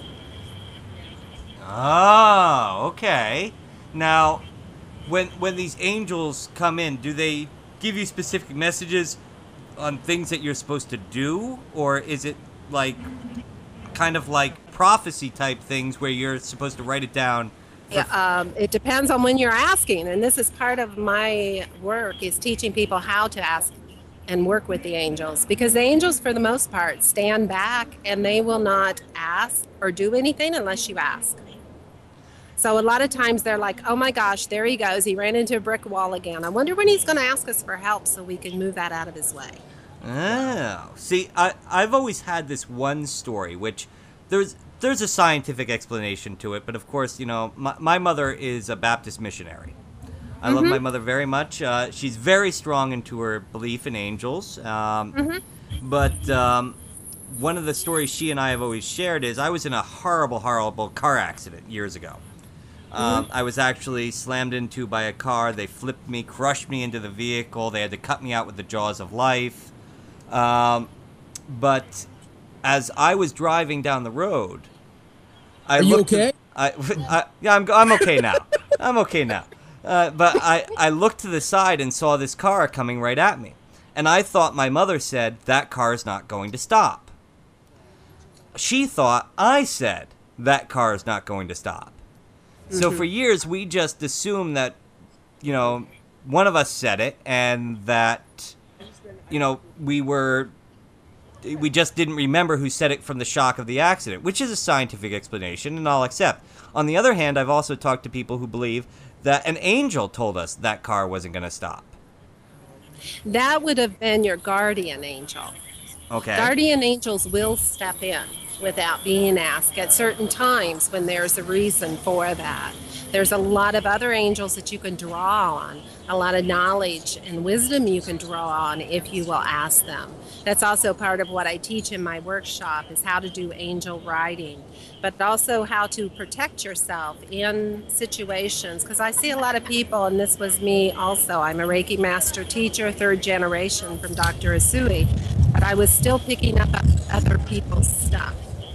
Oh, okay. Now, when when these angels come in, do they give you specific messages on things that you're supposed to do, or is it like kind of like prophecy type things where you're supposed to write it down? Yeah, um, it depends on when you're asking, and this is part of my work, is teaching people how to ask and work with the angels, because the angels, for the most part, stand back and they will not ask or do anything unless you ask. So a lot of times they're like, oh my gosh, there he goes. He ran into a brick wall again. I wonder when he's going to ask us for help so we can move that out of his way. Oh, see, I, I've always had this one story, which there's there's a scientific explanation to it, but of course, you know, my, my mother is a Baptist missionary. I love Mhm. my mother very much. Uh, she's very strong into her belief in angels. Um, Mhm. But um, one of the stories she and I have always shared is I was in a horrible, horrible car accident years ago. Um, Mhm. I was actually slammed into by a car. They flipped me, crushed me into the vehicle. They had to cut me out with the jaws of life. Um, but as I was driving down the road, I Are you looked to- okay? I, I, yeah, I'm, I'm okay now. I'm okay now. Uh, but I, I looked to the side and saw this car coming right at me. And I thought my mother said, that car's not going to stop. She thought I said, that car's not going to stop. So Mhm. for years, we just assumed that, you know, one of us said it and that, you know, we were, we just didn't remember who said it from the shock of the accident, which is a scientific explanation, and I'll accept. On the other hand, I've also talked to people who believe that an angel told us that car wasn't going to stop. That would have been your guardian angel. Okay. Guardian angels will step in without being asked at certain times when there's a reason for that. There's a lot of other angels that you can draw on, a lot of knowledge and wisdom you can draw on if you will ask them. That's also part of what I teach in my workshop, is how to do angel writing, but also how to protect yourself in situations. Because I see a lot of people, and this was me also. I'm a Reiki master teacher, third generation from Doctor Asui, but I was still picking up other people's stuff.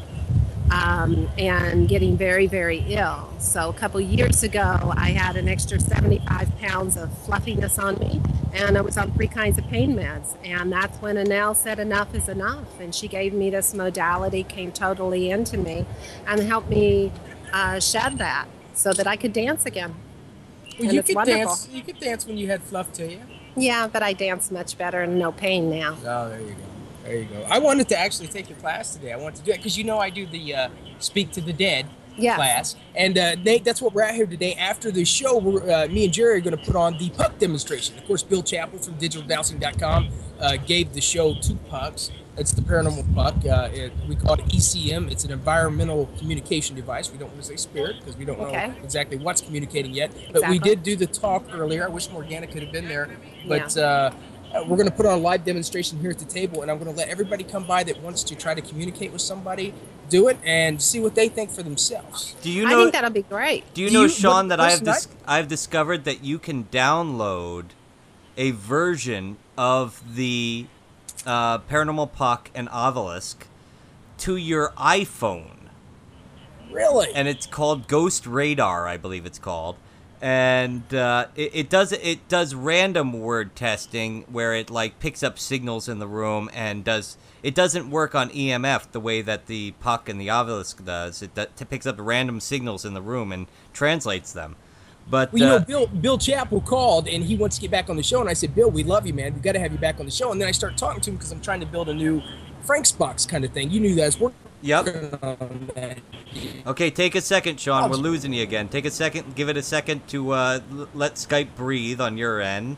Um, and getting very, very ill. So a couple years ago, I had an extra seventy-five pounds of fluffiness on me, and I was on three kinds of pain meds. And that's when Anel said enough is enough. And she gave me this modality, came totally into me, and helped me uh, shed that so that I could dance again. Well, And you it's could wonderful. dance. You could dance when you had fluff to you. Yeah, but I dance much better and no pain now. Oh, there you go. There you go. I wanted to actually take your class today. I wanted to do it because you know I do the uh, Speak to the Dead Yes. class, and uh, Nate, that's what we're at here today. After the show, we're, uh, me and Jerry are going to put on the puck demonstration. Of course, Bill Chappell from digital dowsing dot com uh, gave the show two pucks. It's the paranormal puck. Uh, it, we call it E C M. It's an environmental communication device. We don't want to say spirit because we don't Okay. know exactly what's communicating yet. But Exactly. we did do the talk earlier. I wish Morgana could have been there, but. Uh, Uh, we're going to put on a live demonstration here at the table, and I'm going to let everybody come by that wants to try to communicate with somebody, do it, and see what they think for themselves. Do you I know? think that'll be great. Do you Do know, you- Sean, what that I have person dis- I've discovered that you can download a version of the uh, Paranormal Puck and Obelisk to your iPhone. Really? And it's called Ghost Radar, I believe it's called. and uh, it, it does it does random word testing where it like picks up signals in the room and does it doesn't work on E M F the way that the puck and the obelisk does. It, it picks up random signals in the room and translates them. But well, you uh, know, Bill Bill Chappell called and he wants to get back on the show, and I said, Bill, we love you, man. We got to have you back on the show. And then I started talking to him because I'm trying to build a new Frank's box kind of thing. You knew that's working. Yep. On that. Okay, take a second, Sean. Oh, We're losing you again. Take a second. Give it a second to uh, l- let Skype breathe on your end,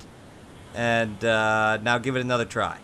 and uh, now give it another try.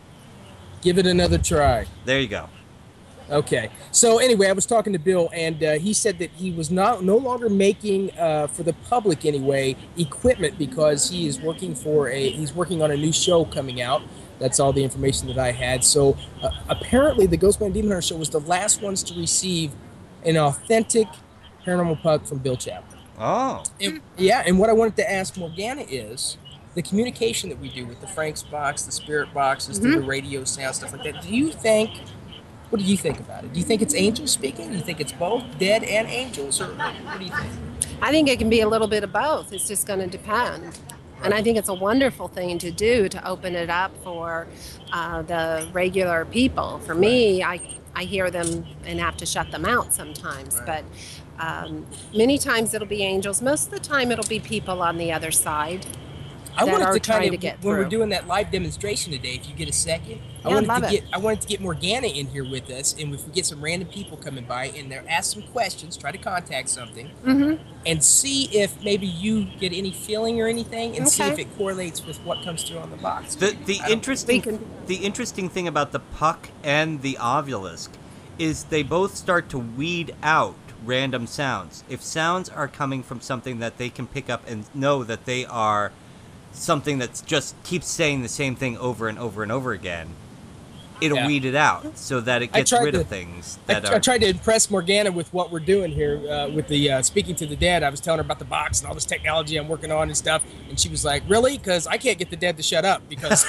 Give it another try. There you go. Okay. So anyway, I was talking to Bill, and uh, he said that he was not no longer making uh, for the public anyway equipment because he is working for a he's working on a new show coming out. That's all the information that I had. So uh, apparently, the Ghostman and Demon Hunter show was the last ones to receive an authentic paranormal puck from Bill Chappell. Oh. And, yeah, and what I wanted to ask Morgana is the communication that we do with the Frank's box, the spirit boxes, Mm-hmm. through the radio sound, stuff like that. Do you think? What do you think about it? Do you think it's angels speaking? Do you think it's both dead and angels, or what do you think? I think it can be a little bit of both. It's just going to depend. And I think it's a wonderful thing to do to open it up for uh, the regular people. For me, I, I hear them and have to shut them out sometimes. But um, many times it'll be angels. Most of the time it'll be people on the other side I that wanted are to trying kind to of get when through. we're doing that live demonstration today. If you get a second, I Yeah, wanted love to it. get I wanted to get Morgana in here with us, and if we get some random people coming by and they're ask some questions, try to contact something, Mm-hmm. and see if maybe you get any feeling or anything, and see Okay. if it correlates with what comes through on the box. The the I don't- interesting the interesting thing about the puck and the obelisk is they both start to weed out random sounds. If sounds are coming from something that they can pick up and know that they are something that just keeps saying the same thing over and over and over again, it'll Yeah. weed it out so that it I gets tried rid to- of things I, that I are. tried to impress Morgana with what we're doing here uh, with the uh, speaking to the dead. I was telling her about the box and all this technology I'm working on and stuff, and she was like, "Really?" Because I can't get the dead to shut up. Because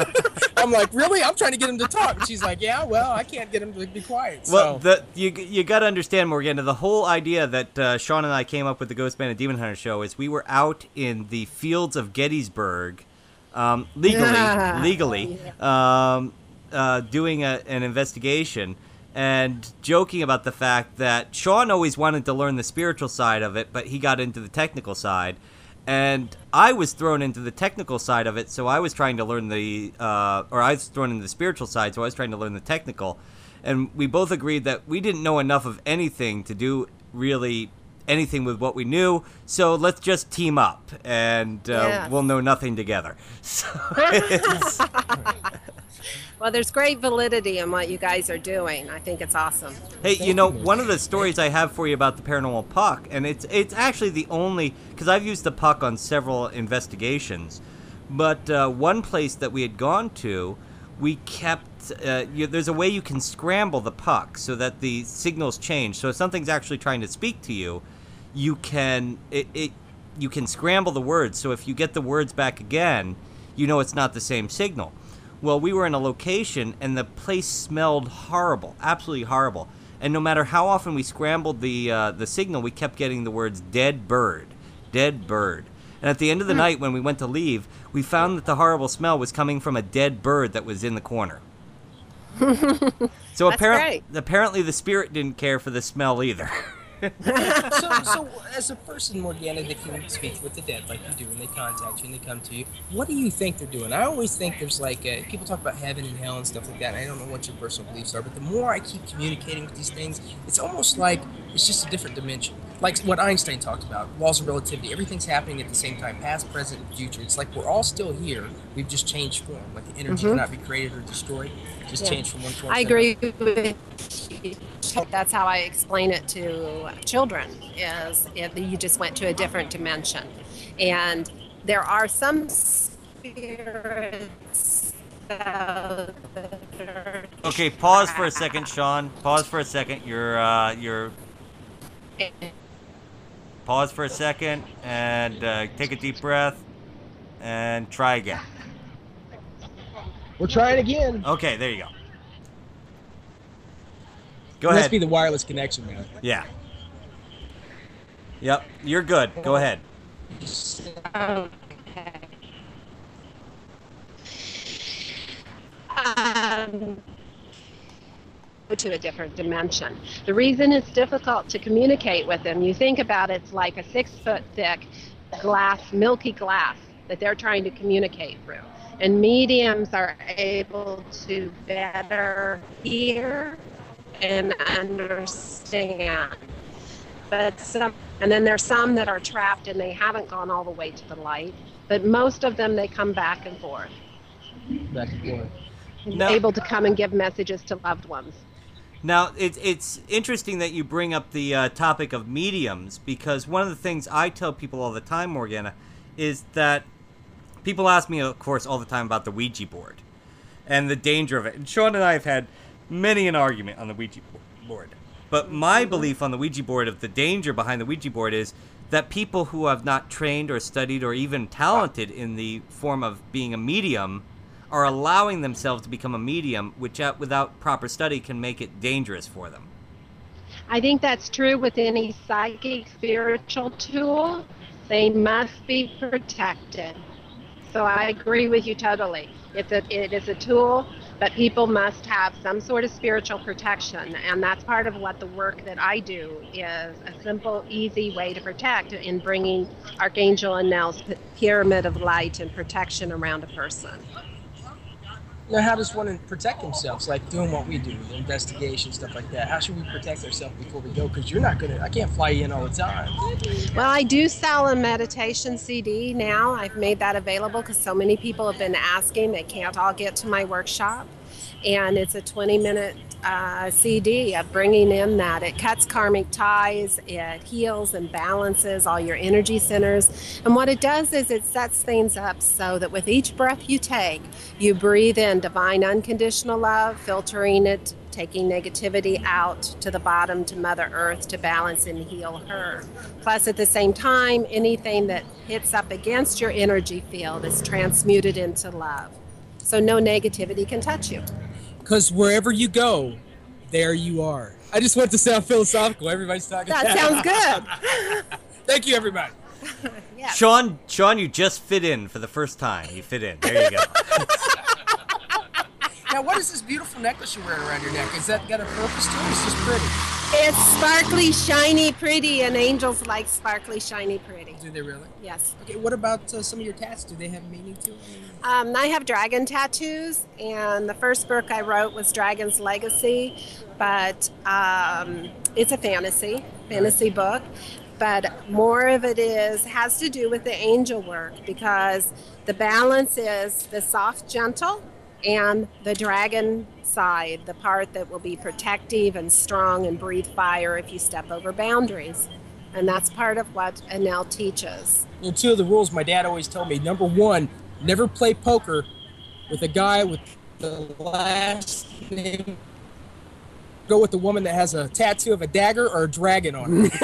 I'm like, "Really?" I'm trying to get him to talk, and she's like, "Yeah, well, I can't get him to be quiet." Well, So the you you got to understand, Morgana, the whole idea that uh, Sean and I came up with the Ghostman and Demon Hunter show is we were out in the fields of Gettysburg, um, legally, Yeah. legally, um, uh, doing a, an investigation and joking about the fact that Sean always wanted to learn the spiritual side of it, but he got into the technical side. And I was thrown into the technical side of it, so I was trying to learn the, uh, or I was thrown into the spiritual side, so I was trying to learn the technical. And we both agreed that we didn't know enough of anything to do really anything with what we knew, so let's just team up, and uh, Yeah. we'll know nothing together. So it's, Well, there's great validity in what you guys are doing. I think it's awesome. hey, you know, one of the stories I have for you about the paranormal puck, and it's it's actually the only, because I've used the puck on several investigations, but uh, one place that we had gone to, we kept, uh, you, there's a way you can scramble the puck so that the signals change. So if something's actually trying to speak to you, you can, it, it you can scramble the words. So if you get the words back again, you know it's not the same signal. Well, we were in a location, and the place smelled horrible, absolutely horrible. And no matter how often we scrambled the uh, the signal, we kept getting the words "dead bird, dead bird." And at the end of the Hmm. night, when we went to leave, we found that the horrible smell was coming from a dead bird that was in the corner. So That's apparently, great. apparently, the spirit didn't care for the smell either. so, so as a person, Morgana, that can speak with the dead like you do, and they contact you and they come to you, what do you think they're doing? I always think there's like, uh, people talk about heaven and hell and stuff like that, and I don't know what your personal beliefs are, but the more I keep communicating with these things, it's almost like it's just a different dimension. Like what Einstein talked about, laws of relativity, everything's happening at the same time, past, present, and future. It's like we're all still here, we've just changed form. Like the energy Mhm. cannot be created or destroyed, just Yeah. changed from one form I to another. agree with you. That's how I explain it to children, is it, you just went to a different dimension. And there are some spirits that are Okay, pause for a second, Sean. Pause for a second. You're, uh, you're. Pause for a second and uh, take a deep breath and try again. We're trying again. Okay, there you go. Go It must ahead. be the wireless connection, man. Yeah. Yep, you're good. Go ahead. Okay. Um, to a different dimension. The reason it's difficult to communicate with them, you think about it, it's like a six foot thick glass, milky glass that they're trying to communicate through. And mediums are able to better hear and understand. But some, and then there's some that are trapped and they haven't gone all the way to the light. But most of them, they come back and forth. Back and forth. No. Able to come and give messages to loved ones. Now, it's it's interesting that you bring up the uh, topic of mediums, because one of the things I tell people all the time, Morgana, is that people ask me, of course, all the time about the Ouija board and the danger of it. And Sean and I have had many an argument on the Ouija board. But my belief on the Ouija board of the danger behind the Ouija board is that people who have not trained or studied or even talented in the form of being a medium are allowing themselves to become a medium, which uh, without proper study can make it dangerous for them. I think that's true with any psychic spiritual tool. They must be protected. So I agree with you totally. It's a, it is a tool, but people must have some sort of spiritual protection. And that's part of what the work that I do is a simple, easy way to protect in bringing Archangel and Nell's pyramid of light and protection around a person. Now, how does one protect themselves? Like doing what we do, the investigation, stuff like that. How should we protect ourselves before we go? Because you're not gonna, I can't fly you in all the time. Well, I do sell a meditation C D now. I've made that available because so many people have been asking. They can't all get to my workshop. And it's a twenty minute uh, C D of bringing in that. It cuts karmic ties, it heals and balances all your energy centers. And what it does is it sets things up so that with each breath you take, you breathe in divine unconditional love, filtering it, taking negativity out to the bottom to Mother Earth to balance and heal her. Plus, at the same time, anything that hits up against your energy field is transmuted into love. So no negativity can touch you. Because wherever you go, there you are. I just want to sound philosophical. Everybody's talking. That sounds good. Thank you, everybody. Yeah. Sean, Sean, you just fit in for the first time. You fit in. There you go. Now, what is this beautiful necklace you're wearing around your neck? Is that got a purpose to it? It's just pretty. It's sparkly, shiny, pretty, and angels like sparkly, shiny, pretty. Do they really? Yes. Okay, what about uh, some of your tats? Do they have meaning to them? Um, I have dragon tattoos, and the first book I wrote was Dragon's Legacy, but um, it's a fantasy, fantasy book. But more of it is has to do with the angel work, because the balance is the soft, gentle, and the dragon side, the part that will be protective and strong and breathe fire if you step over boundaries. And that's part of what Anel teaches. You know, two of the rules my dad always told me. Number one, never play poker with a guy with the last name. Go with the woman that has a tattoo of a dagger or a dragon on her.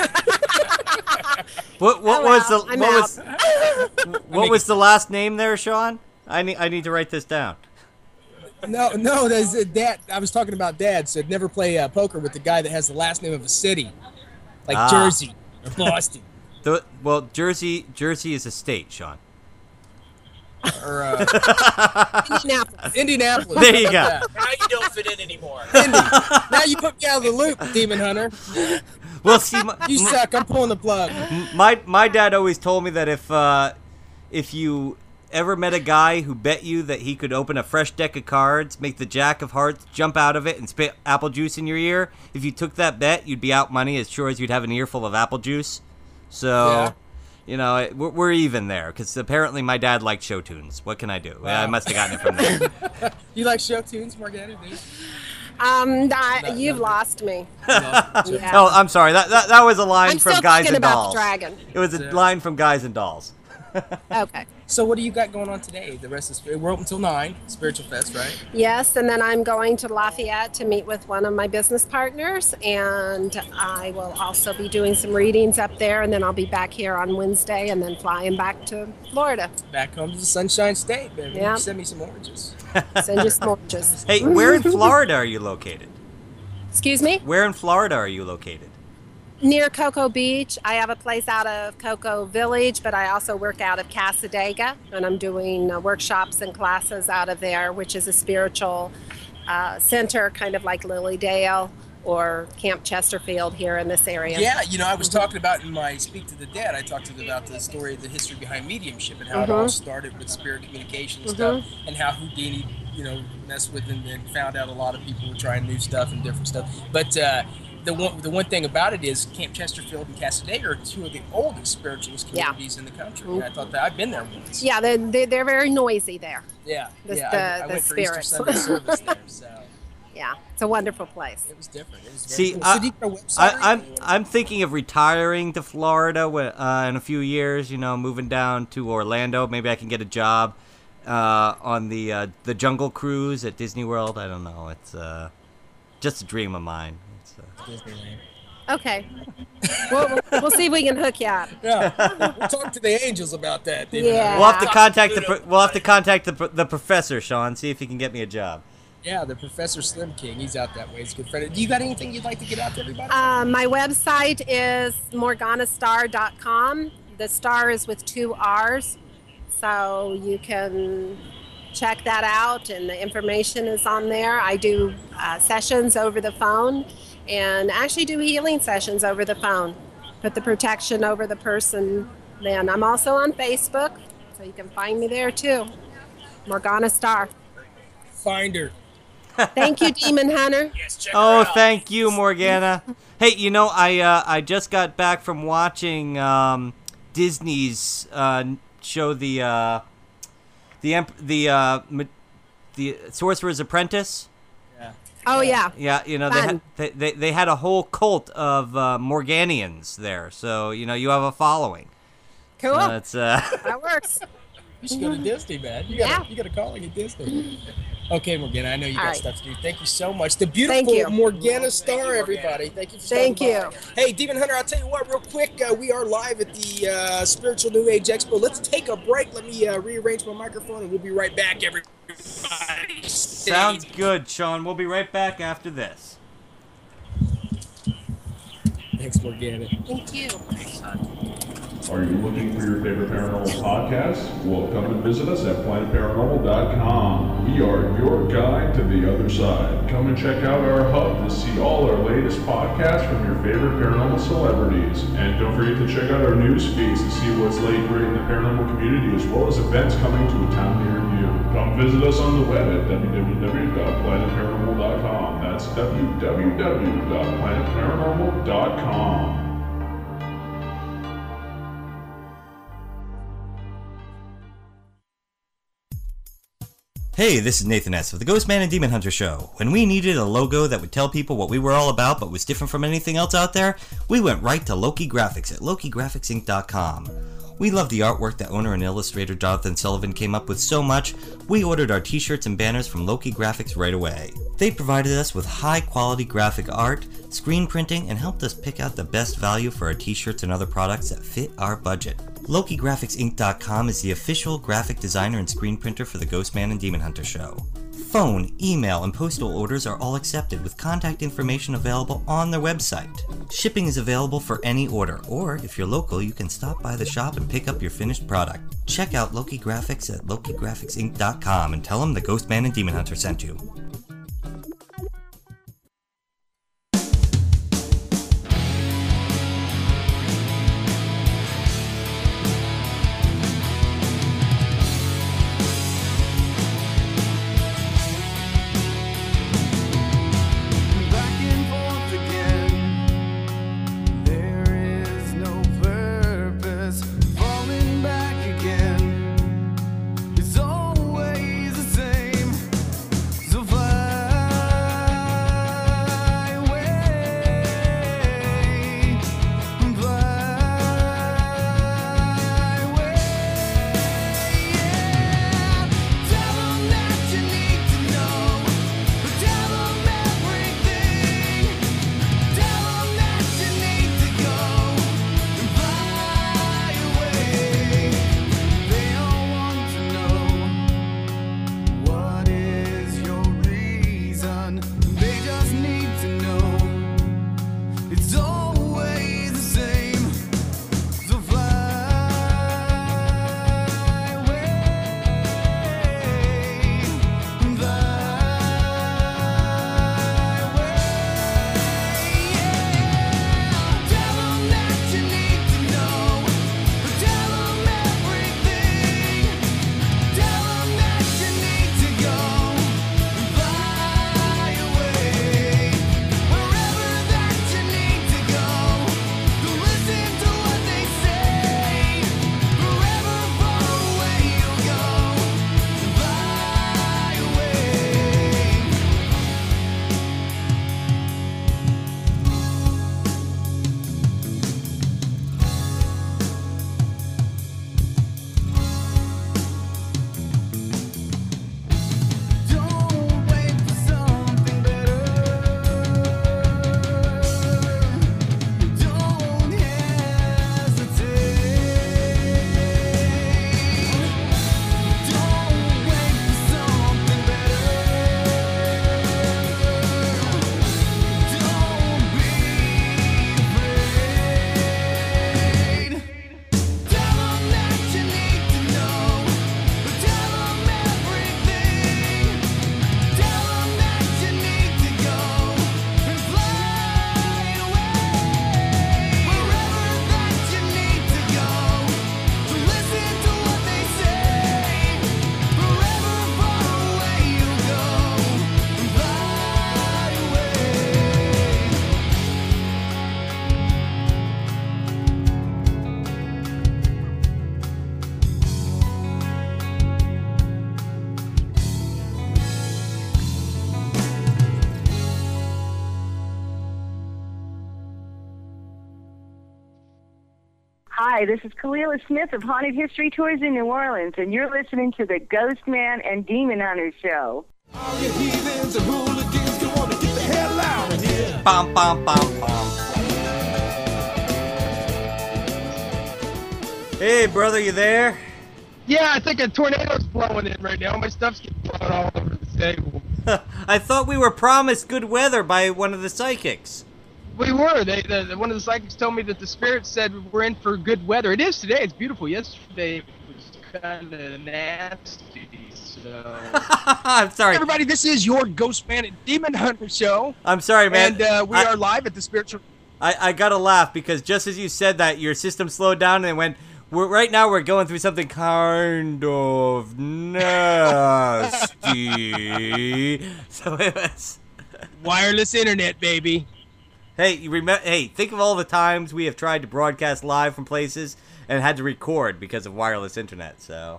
What what Oh, was well, the I'm what out. was what was the last name there, Sean? I need I need to write this down. No, no, that's uh, dad. I was talking about dad. Said never play uh, poker with the guy that has the last name of a city, like Ah. Jersey or Boston. The, well, Jersey Jersey is a state, Sean. Or uh, Indianapolis. Indianapolis. There you go. Yeah. Now you don't fit in anymore. Indy. Now you put me out of the loop, Demon Hunter. Well, see, my, You suck. I'm pulling the plug. my my dad always told me that if uh, if you ever met a guy who bet you that he could open a fresh deck of cards, make the jack of hearts jump out of it, and spit apple juice in your ear, if you took that bet, you'd be out money as sure as you'd have an earful of apple juice. So, Yeah. you know, it, we're, we're even there, because apparently my dad liked show tunes. What can I do? I must have gotten it from there. You like show tunes, Morgana? Do you? Um, I, No, you've no. lost me. No. Yeah. Oh, I'm sorry. That, that, that was a line I'm from still Guys thinking and about Dolls. the dragon. It was a Yeah. line from Guys and Dolls. Okay. So what do you got going on today? The rest of Spirit. We're open until nine. Spiritual Fest, right? Yes, and then I'm going to Lafayette to meet with one of my business partners, and I will also be doing some readings up there, and then I'll be back here on Wednesday, and then flying back to Florida. Back home to the Sunshine State, baby. Yeah. Send me some oranges. Send you some oranges. Hey, where in Florida are you located? Excuse me? Where in Florida are you located? near Cocoa Beach. I have a place out of Cocoa Village, but I also work out of Casadega, and I'm doing uh, workshops and classes out of there, which is a spiritual uh, center, kind of like Lilydale or Camp Chesterfield here in this area. Yeah, you know, I was Mhm. talking about in my Speak to the Dead, I talked to them about the story of the history behind mediumship and how it Mhm. all started with spirit communication and Mhm. stuff, and how Houdini, you know, messed with and, and found out a lot of people were trying new stuff and different stuff. But uh, the one the one thing about it is Camp Chesterfield and Casadega are two of the oldest spiritualist Yeah. communities in the country. And I thought that I've been there once. Yeah, they're, they're, they're very noisy there. Yeah, The- yeah. the- I, I the went for Easter spirits. Sunday service there, so Yeah, it's a wonderful place. it was different. It was very See, cool. I, So do you have a website? I, I'm I'm thinking of retiring to Florida wi- uh, in a few years. You know, moving down to Orlando. Maybe I can get a job uh, on the uh, the Jungle Cruise at Disney World. I don't know. It's uh, just a dream of mine. It's, uh, Disneyland. Okay. we'll, we'll, we'll see if we can hook you up. Yeah, we'll talk to the angels about that. David. Yeah. We'll have to contact the pro- we'll have to contact the pro- the professor, Sean. See if he can get me a job. Yeah, the Professor Slim King. He's out that way. He's a good friend. Do you got anything you'd like to get out to everybody? Uh, my website is morgana star dot com. The star is with two R's, so you can check that out, and the information is on there. I do uh, sessions over the phone, and actually do healing sessions over the phone. Put the protection over the person. Then I'm also on Facebook, so you can find me there too. Morgana Star. Find her. Thank you, Demon Hunter. Oh, thank you, Morgana. Hey, you know, I uh, I just got back from watching um, Disney's uh, show, the uh, the emp- the uh, ma- the Sorcerer's Apprentice. Yeah. Oh yeah. Yeah, you know they, Fun. had they, they they had a whole cult of uh, Morganians there, so you know you have a following. Cool. So it's uh, That works. You should go to Disney, man. You got Yeah. you got a calling at Disney. Okay, Morgana, I know you All got right. stuff to do. Thank you so much. The Thank beautiful you. Morgana Star, everybody. Thank you for Thank stopping you. by. Hey, Demon Hunter, I'll tell you what, real quick, uh, we are live at the uh, Spiritual New Age Expo. Let's take a break. Let me uh, rearrange my microphone, and we'll be right back, everybody. sounds good, Sean. We'll be right back after this. Thanks, Morgana. Thank you. Are you looking for your favorite paranormal podcast? Well, come and visit us at planet paranormal dot com. We are your guide to the other side. Come and check out our hub to see all our latest podcasts from your favorite paranormal celebrities. And don't forget to check out our news feeds to see what's laid great in the paranormal community, as well as events coming to a town near you. Come visit us on the web at w w w dot planet paranormal dot com. That's w w w dot planet paranormal dot com. Hey, this is Nathan S. of the Ghostman and Demon Hunter Show. When we needed a logo that would tell people what we were all about but was different from anything else out there, we went right to Loki Graphics at Loki Graphics Inc dot com. We love the artwork that owner and illustrator Jonathan Sullivan came up with so much, we ordered our t-shirts and banners from Loki Graphics right away. They provided us with high-quality graphic art, screen printing, and helped us pick out the best value for our t-shirts and other products that fit our budget. Loki Graphics Inc dot com is the official graphic designer and screen printer for the Ghostman and Demon Hunter Show. Phone, email, and postal orders are all accepted with contact information available on their website. Shipping is available for any order, or if you're local, you can stop by the shop and pick up your finished product. Check out Loki Graphics at Loki Graphics Inc dot com and tell them the Ghostman and Demon Hunter sent you. Back and forth again. There is no purpose. Falling back again. It's always the same. So fly Hi, this is Kalila Smith of Haunted History Tours in New Orleans, and you're listening to the Ghost Man and Demon Hunter Show. All you heathens and hooligans go on to get the hell out of here. Bum, bum, bum, bum. Hey, brother, you there? Yeah, I think a tornado's blowing in right now. My stuff's getting blown all over the table. I thought we were promised good weather by one of the psychics. We were. They, the, the, one of the psychics told me that the spirits said we're in for good weather. It is today. It's beautiful. Yesterday it was kind of nasty. So I'm sorry. Everybody, this is your Ghost Man and Demon Hunter show. I'm sorry, man. And uh, we I, are live at the Spiritual... I, I gotta laugh because just as you said that, your system slowed down and went, we're, right now we're going through something kind of nasty. So it was... Wireless internet, baby. Hey, you remember? Hey, think of all the times we have tried to broadcast live from places and had to record because of wireless internet. So,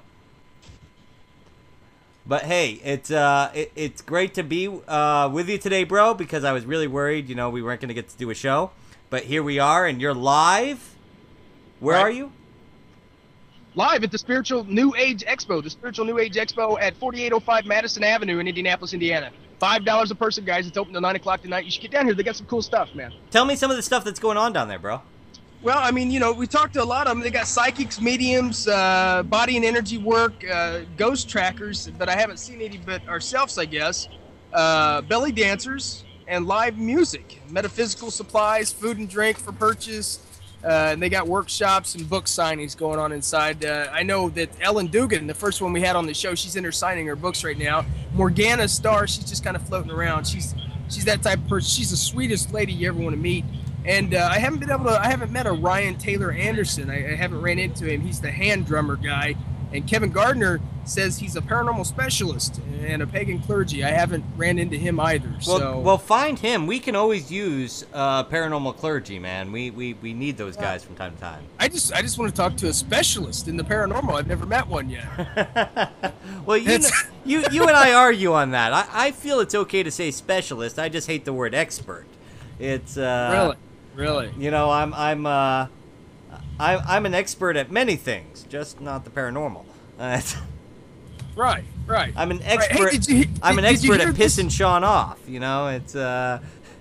but hey, it's uh, it, it's great to be uh with you today, bro. Because I was really worried, you know, we weren't gonna get to do a show, but here we are, and you're live. Where Right. are you? Live at the Spiritual New Age Expo. The Spiritual New Age Expo at forty-eight oh five Madison Avenue in Indianapolis, Indiana. Five dollars a person, guys. It's open till nine o'clock tonight. You should get down here. They got some cool stuff, man. Tell me some of the stuff that's going on down there, bro. Well, I mean, you know, we talked to a lot of them. They got psychics, mediums, uh, body and energy work, uh, ghost trackers, but I haven't seen any but ourselves, I guess. Uh, belly dancers and live music, metaphysical supplies, food and drink for purchase. Uh, and they got workshops and book signings going on inside. Uh, I know that Ellen Dugan, the first one we had on the show, she's in there signing her books right now. Morgana Starr, she's just kind of floating around. She's she's that type of person. She's the sweetest lady you ever want to meet. And uh, I haven't been able to. I haven't met a Ryan Taylor Anderson. I, I haven't ran into him. He's the hand drummer guy. And Kevin Gardner says he's a paranormal specialist and a pagan clergy. I haven't ran into him either. Well, so well, find him. We can always use uh, paranormal clergy, man. We, we we need those guys from time to time. I just I just want to talk to a specialist in the paranormal. I've never met one yet. Well, you know, you you and I argue on that. I, I feel it's okay to say specialist. I just hate the word expert. It's uh, really, really. You know, I'm I'm uh, I, I'm an expert at many things, just not the paranormal. Uh, right, right. I'm an Right. Hey, expert. did you- I'm an did- did you expert hear at this- pissing Sean off. You know, it's uh.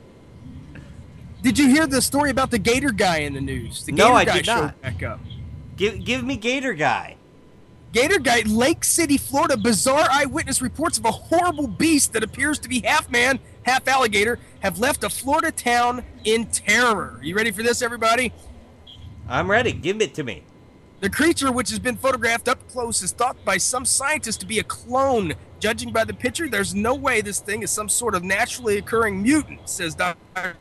Did you hear the story about the Gator guy in the news? The No, Gator I guy did showed not. back up. Give give me Gator Guy. Gator guy, Lake City, Florida. Bizarre eyewitness reports of a horrible beast that appears to be half man, half alligator, have left a Florida town in terror. You ready for this, everybody? I'm ready. Give it to me. The creature, which has been photographed up close, is thought by some scientists to be a clone. Judging by the picture, there's no way this thing is some sort of naturally occurring mutant, says Doctor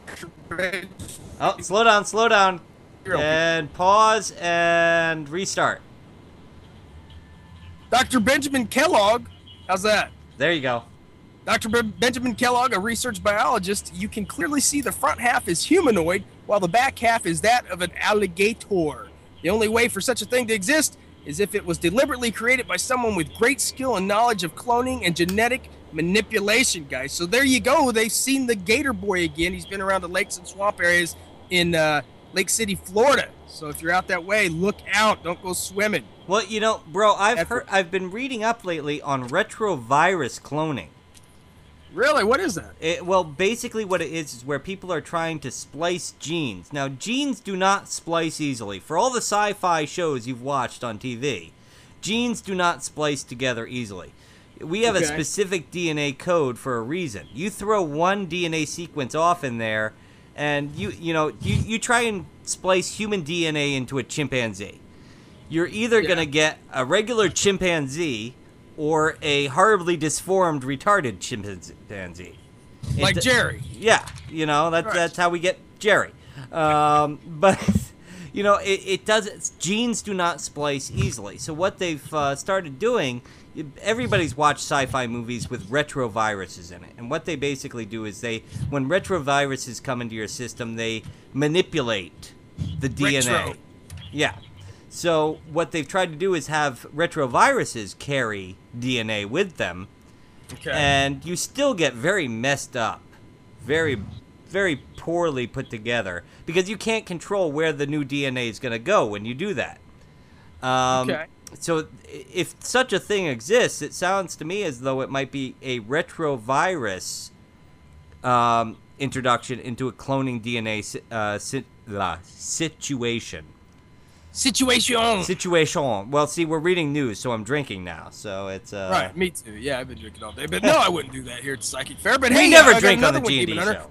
Oh, slow down, slow down. You're okay. And pause and restart. Doctor Benjamin Kellogg, how's that? There you go. Doctor Ben- Benjamin Kellogg, a research biologist, you can clearly see the front half is humanoid, while the back half is that of an alligator. The only way for such a thing to exist is if it was deliberately created by someone with great skill and knowledge of cloning and genetic manipulation, guys. So there you go. They've seen the Gator Boy again. He's been around the lakes and swamp areas in uh, Lake City, Florida. So if you're out that way, look out. Don't go swimming. Well, you know, bro, I've That's heard, what- I've been reading up lately on retrovirus cloning. Really? What is that? It, well, basically what it is is where people are trying to splice genes. Now, genes do not splice easily. For all the sci-fi shows you've watched on T V, genes do not splice together easily. We have Okay. a specific D N A code for a reason. You throw one D N A sequence off in there, and you you know you, you try and splice human D N A into a chimpanzee. You're either Yeah. gonna get a regular chimpanzee or a horribly disformed, retarded chimpanzee. Like It- Jerry. Yeah, you know, that, Right. that's how we get Jerry. Um, but, you know, it, it does, genes do not splice easily. So what they've uh, started doing, everybody's watched sci-fi movies with retroviruses in it. And what they basically do is they, when retroviruses come into your system, they manipulate the D N A. Retro. Yeah. So what they've tried to do is have retroviruses carry D N A with them, Okay. and you still get very messed up, very very poorly put together because you can't control where the new D N A is going to go when you do that. Um, Okay. So if such a thing exists, it sounds to me as though it might be a retrovirus um, introduction into a cloning D N A si- uh, si- uh, situation. Situation. Situation. Well, see, we're reading news, so I'm drinking now. So it's uh, Right, me too. Yeah, I've been drinking all day. But no, I wouldn't do that here at Psychic Fair. But we hey, never I got drink on the another one, G and D Demon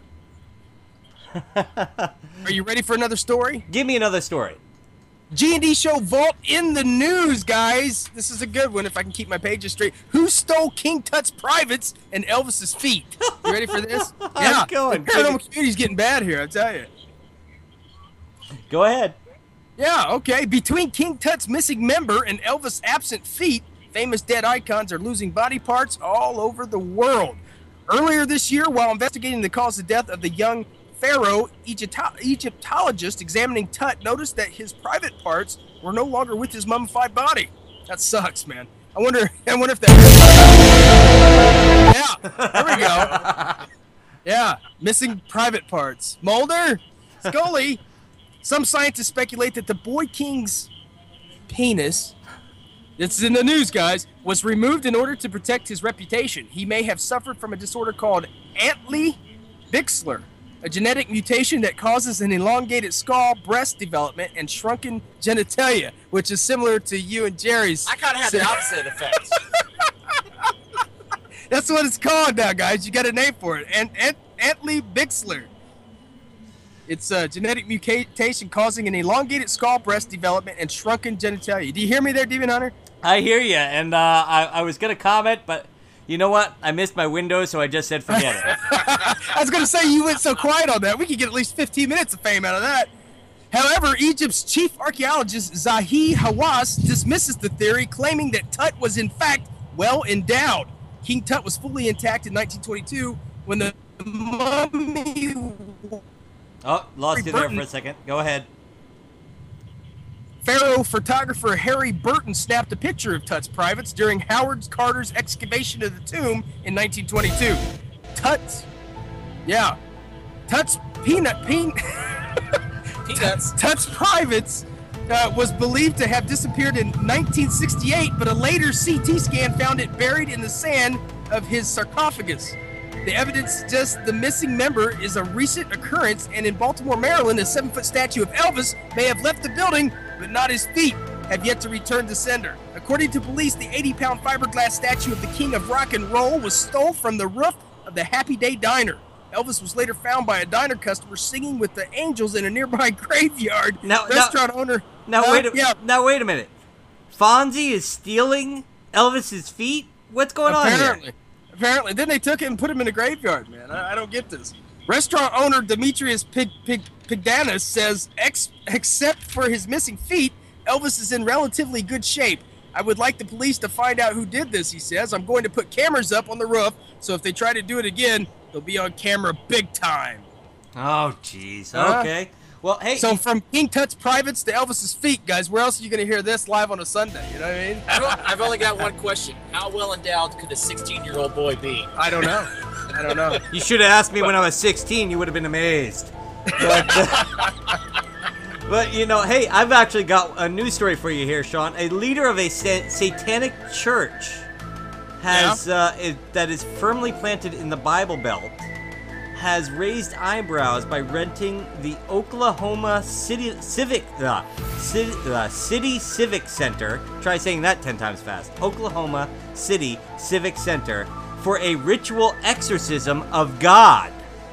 Hunter. show. Are you ready for another story? Give me another story. G and D Show Vault in the news, guys. This is a good one if I can keep my pages straight. Who stole King Tut's privates and Elvis's feet? You ready for this? Yeah, going. the paranormal community's getting bad here, I tell you. Go ahead. Yeah, okay. Between King Tut's missing member and Elvis' absent feet, famous dead icons are losing body parts all over the world. Earlier this year, while investigating the cause of death of the young Pharaoh, Egypto- Egyptologist examining Tut noticed that his private parts were no longer with his mummified body. That sucks, man. I wonder. I wonder if that. Yeah, there we go. Yeah, missing private parts. Mulder, Scully. Some scientists speculate that the boy king's penis, it's in the news, guys, was removed in order to protect his reputation. He may have suffered from a disorder called Antley-Bixler, a genetic mutation that causes an elongated skull, breast development, and shrunken genitalia, which is similar to you and Jerry's. I kind of had the opposite effect. That's what it's called now, guys. You got a name for it. Ant- Ant- Antley-Bixler. It's a genetic mutation causing an elongated skull, breast development, and shrunken genitalia. Do you hear me there, Demon Hunter? I hear you, and uh, I, I was going to comment, but you know what? I missed my window, so I just said forget it. I was going to say, you went so quiet on that. We could get at least fifteen minutes of fame out of that. However, Egypt's chief archaeologist Zahi Hawass dismisses the theory, claiming that Tut was in fact well endowed. King Tut was fully intact in nineteen twenty-two when the mummy... Oh, lost you there for a second. Go ahead. Pharaoh photographer Harry Burton snapped a picture of Tut's privates during Howard Carter's excavation of the tomb in nineteen twenty-two. Tut's, yeah, Tut's peanut, peen, Peanuts. Tut's privates uh, was believed to have disappeared in nineteen sixty-eight, but a later C T scan found it buried in the sand of his sarcophagus. The evidence suggests the missing member is a recent occurrence, and in Baltimore, Maryland, a seven-foot statue of Elvis may have left the building, but not his feet have yet to return to sender. According to police, the eighty-pound fiberglass statue of the King of Rock and Roll was stole from the roof of the Happy Day Diner. Elvis was later found by a diner customer singing with the angels in a nearby graveyard. Now, Restaurant now, owner. Now uh, wait. A, yeah. Now wait a minute. Fonzie is stealing Elvis's feet. What's going Apparently. on here? Apparently. Then they took it and put him in a graveyard, man. I, I don't get this. Restaurant owner Demetrius Pig, Pig, Pigdanis says, Ex, except for his missing feet, Elvis is in relatively good shape. I would like the police to find out who did this, he says. I'm going to put cameras up on the roof, so if they try to do it again, they'll be on camera big time. Oh, jeez. Huh? Okay. Well, hey. So from King Tut's privates to Elvis's feet, guys, where else are you going to hear this live on a Sunday? You know what I mean? I've, I've only got one question. How well endowed could a sixteen-year-old boy be? I don't know. I don't know. You should have asked me when I was sixteen. You would have been amazed. But, uh, but, you know, hey, I've actually got a news story for you here, Sean. A leader of a sa- satanic church has yeah. uh, it, that is firmly planted in the Bible Belt has raised eyebrows by renting the Oklahoma City Civic uh, City, uh, City Civic Center. Try saying that ten times fast. Oklahoma City Civic Center for a ritual exorcism of God.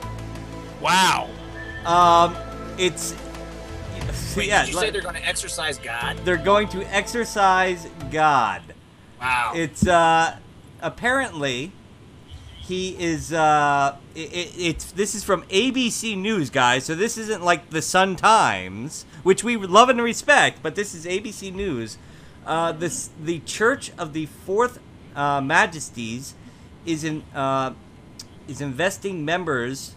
Wow. Um, it's Wait, yeah. did you say they're going to exercise God? They're going to exorcise God. Wow. It's uh apparently. He is, uh, it, it, it's, this is from A B C News, guys, so this isn't like the Sun Times, which we love and respect, but this is A B C News. Uh, this, the Church of the Fourth uh, Majesties is in, uh, is investing members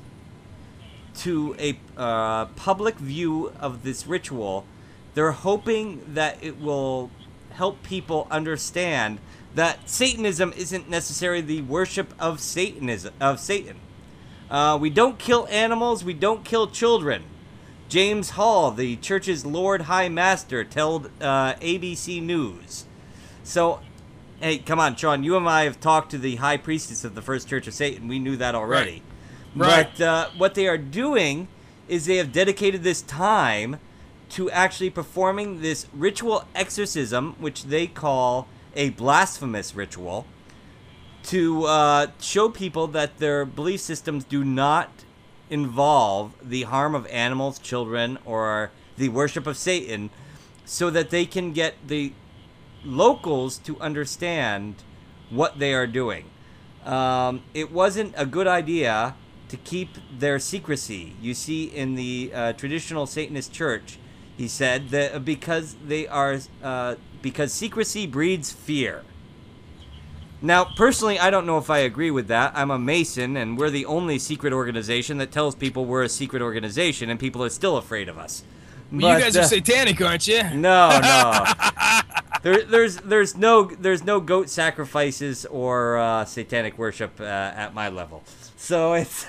to a uh, public view of this ritual. They're hoping that it will help people understand that Satanism isn't necessarily the worship of Satanism of Satan. Uh, we don't kill animals. We don't kill children. James Hall, the church's Lord High Master, told uh, A B C News. So, hey, come on, Sean. You and I have talked to the High Priestess of the First Church of Satan. We knew that already. Right. But uh, what they are doing is they have dedicated this time to actually performing this ritual exorcism, which they call a blasphemous ritual, to uh, show people that their belief systems do not involve the harm of animals, children, or the worship of Satan, so that they can get the locals to understand what they are doing. Um, it wasn't a good idea to keep their secrecy. You see, in the uh, traditional Satanist church, he said that because they are uh, because secrecy breeds fear. Now, personally, I don't know if I agree with that. I'm a Mason, and we're the only secret organization that tells people we're a secret organization, and people are still afraid of us. Well, But, you guys are uh, satanic, aren't you? No, no. there, there's there's no there's no goat sacrifices or uh, satanic worship uh, at my level. So it's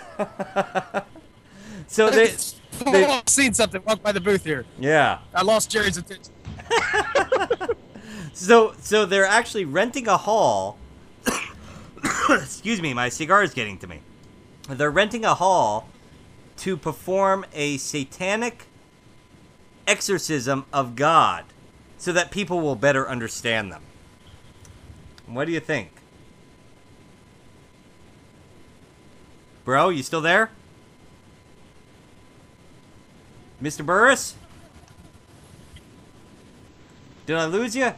so they. they I've seen something walk by the booth here. yeah. I lost Jerry's attention. So so they're actually renting a hall. Excuse me, my cigar is getting to me. They're renting a hall to perform a satanic exorcism of God so that people will better understand them. What do you think? Bro, you still there? Mister Burris? Did I lose you?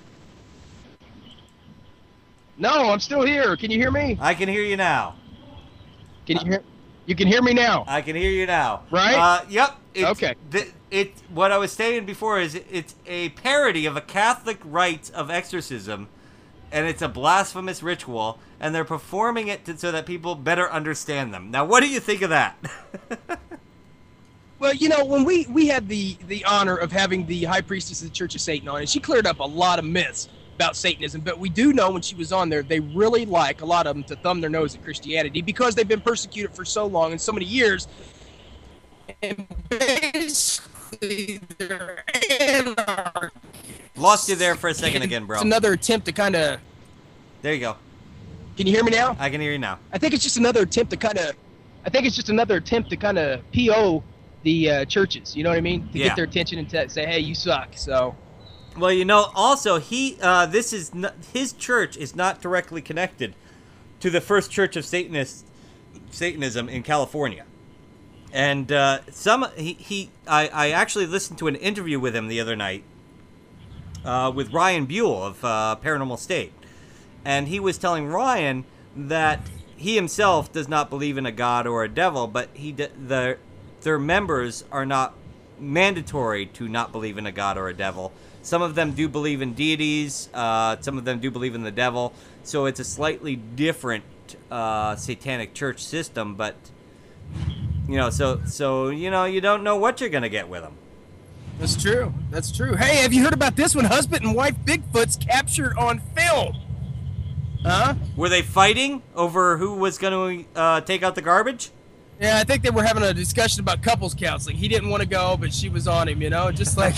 No, I'm still here. Can you hear me? I can hear you now. Can you hear? You can hear me now. I can hear you now. Right? Uh, yep. It's, Okay. Th- it. What I was saying before is it's a parody of a Catholic rite of exorcism, and it's a blasphemous ritual, and they're performing it to, so that people better understand them. Now, what do you think of that? Well, you know, when we we had the the honor of having the High Priestess of the Church of Satan on, and she cleared up a lot of myths about Satanism, but we do know when she was on there, they really like, a lot of them, to thumb their nose at Christianity because they've been persecuted for so long and so many years. And basically, they're anarchists. Lost you there for a second again, bro. It's another attempt to kind of... There you go. Can you hear me now? I can hear you now. I think it's just another attempt to kind of... I think it's just another attempt to kind of P O the uh, churches, you know what I mean? To Yeah. get their attention and to say, hey, you suck, so... Well, you know, also he, uh, this is not, his church is not directly connected to the First Church of Satanist, Satanism in California, and uh, some he, he I, I actually listened to an interview with him the other night, uh, with Ryan Buell of uh, Paranormal State, and he was telling Ryan that he himself does not believe in a god or a devil, but he d- the their members are not mandatory to not believe in a god or a devil. Some of them do believe in deities. Uh, some of them do believe in the devil. So it's a slightly different uh, satanic church system. But you know, so so you know, you don't know what you're gonna get with them. That's true. That's true. Hey, have you heard about this one? Husband and wife Bigfoots captured on film. Huh? Were they fighting over who was going to uh, take out the garbage? Yeah, I think they were having a discussion about couples counseling. He didn't want to go, but she was on him, you know, just like...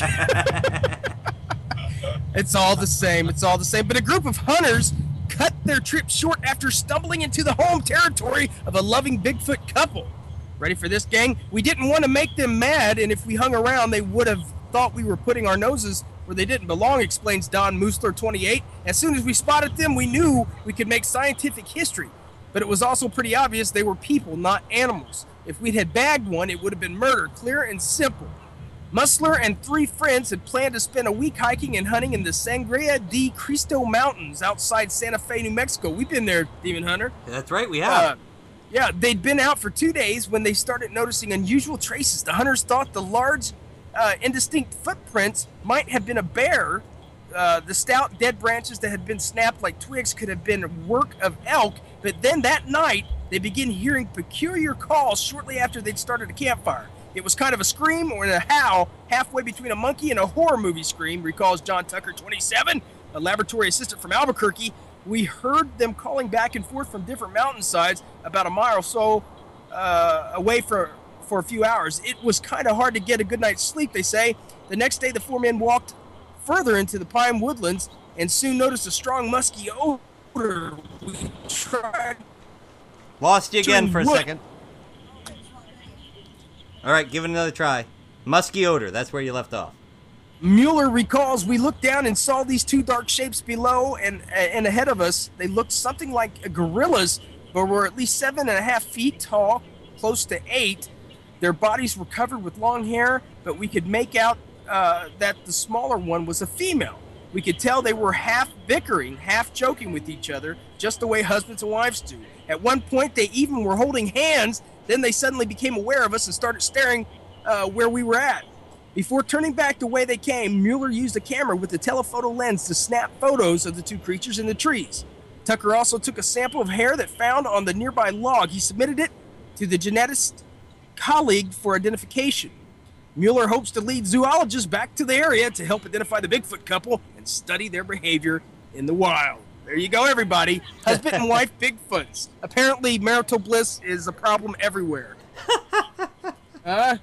It's all the same. It's all the same. But a group of hunters cut their trip short after stumbling into the home territory of a loving Bigfoot couple. Ready for this, gang? We didn't want to make them mad, and if we hung around, they would have thought we were putting our noses where they didn't belong, explains Don Moosler, twenty-eight. As soon as we spotted them, we knew we could make scientific history. But it was also pretty obvious they were people, not animals. If we'd had bagged one, it would have been murder, clear and simple. Musler and three friends had planned to spend a week hiking and hunting in the Sangre de Cristo Mountains outside Santa Fe, New Mexico. We've been there, Demon Hunter. That's right, we have. Uh, yeah, they'd been out for two days when they started noticing unusual traces. The hunters thought the large, uh, indistinct footprints might have been a bear. Uh, the stout, dead branches that had been snapped like twigs could have been work of elk. But then that night, they began hearing peculiar calls shortly after they'd started a campfire. It was kind of a scream or a howl, halfway between a monkey and a horror movie scream, recalls John Tucker, twenty-seven, a laboratory assistant from Albuquerque. We heard them calling back and forth from different mountainsides about a mile or so uh, away for, for a few hours. It was kind of hard to get a good night's sleep, they say. The next day, the four men walked further into the pine woodlands and soon noticed a strong, musky odor. We tried... Lost you again for a wood. second. All right, give it another try. Musky odor, that's where you left off. Mueller recalls, we looked down and saw these two dark shapes below and and ahead of us. They looked something like gorillas, but were at least seven and a half feet tall, close to eight. Their bodies were covered with long hair, but we could make out uh, that the smaller one was a female. We could tell they were half bickering, half joking with each other, just the way husbands and wives do. At one point, they even were holding hands. Then they suddenly became aware of us and started staring uh, where we were at. Before turning back the way they came, Mueller used a camera with a telephoto lens to snap photos of the two creatures in the trees. Tucker also took a sample of hair that found on the nearby log. He submitted it to the geneticist colleague for identification. Mueller hopes to lead zoologists back to the area to help identify the Bigfoot couple and study their behavior in the wild. There you go, everybody. Husband and wife Bigfoots. Apparently, marital bliss is a problem everywhere. Huh?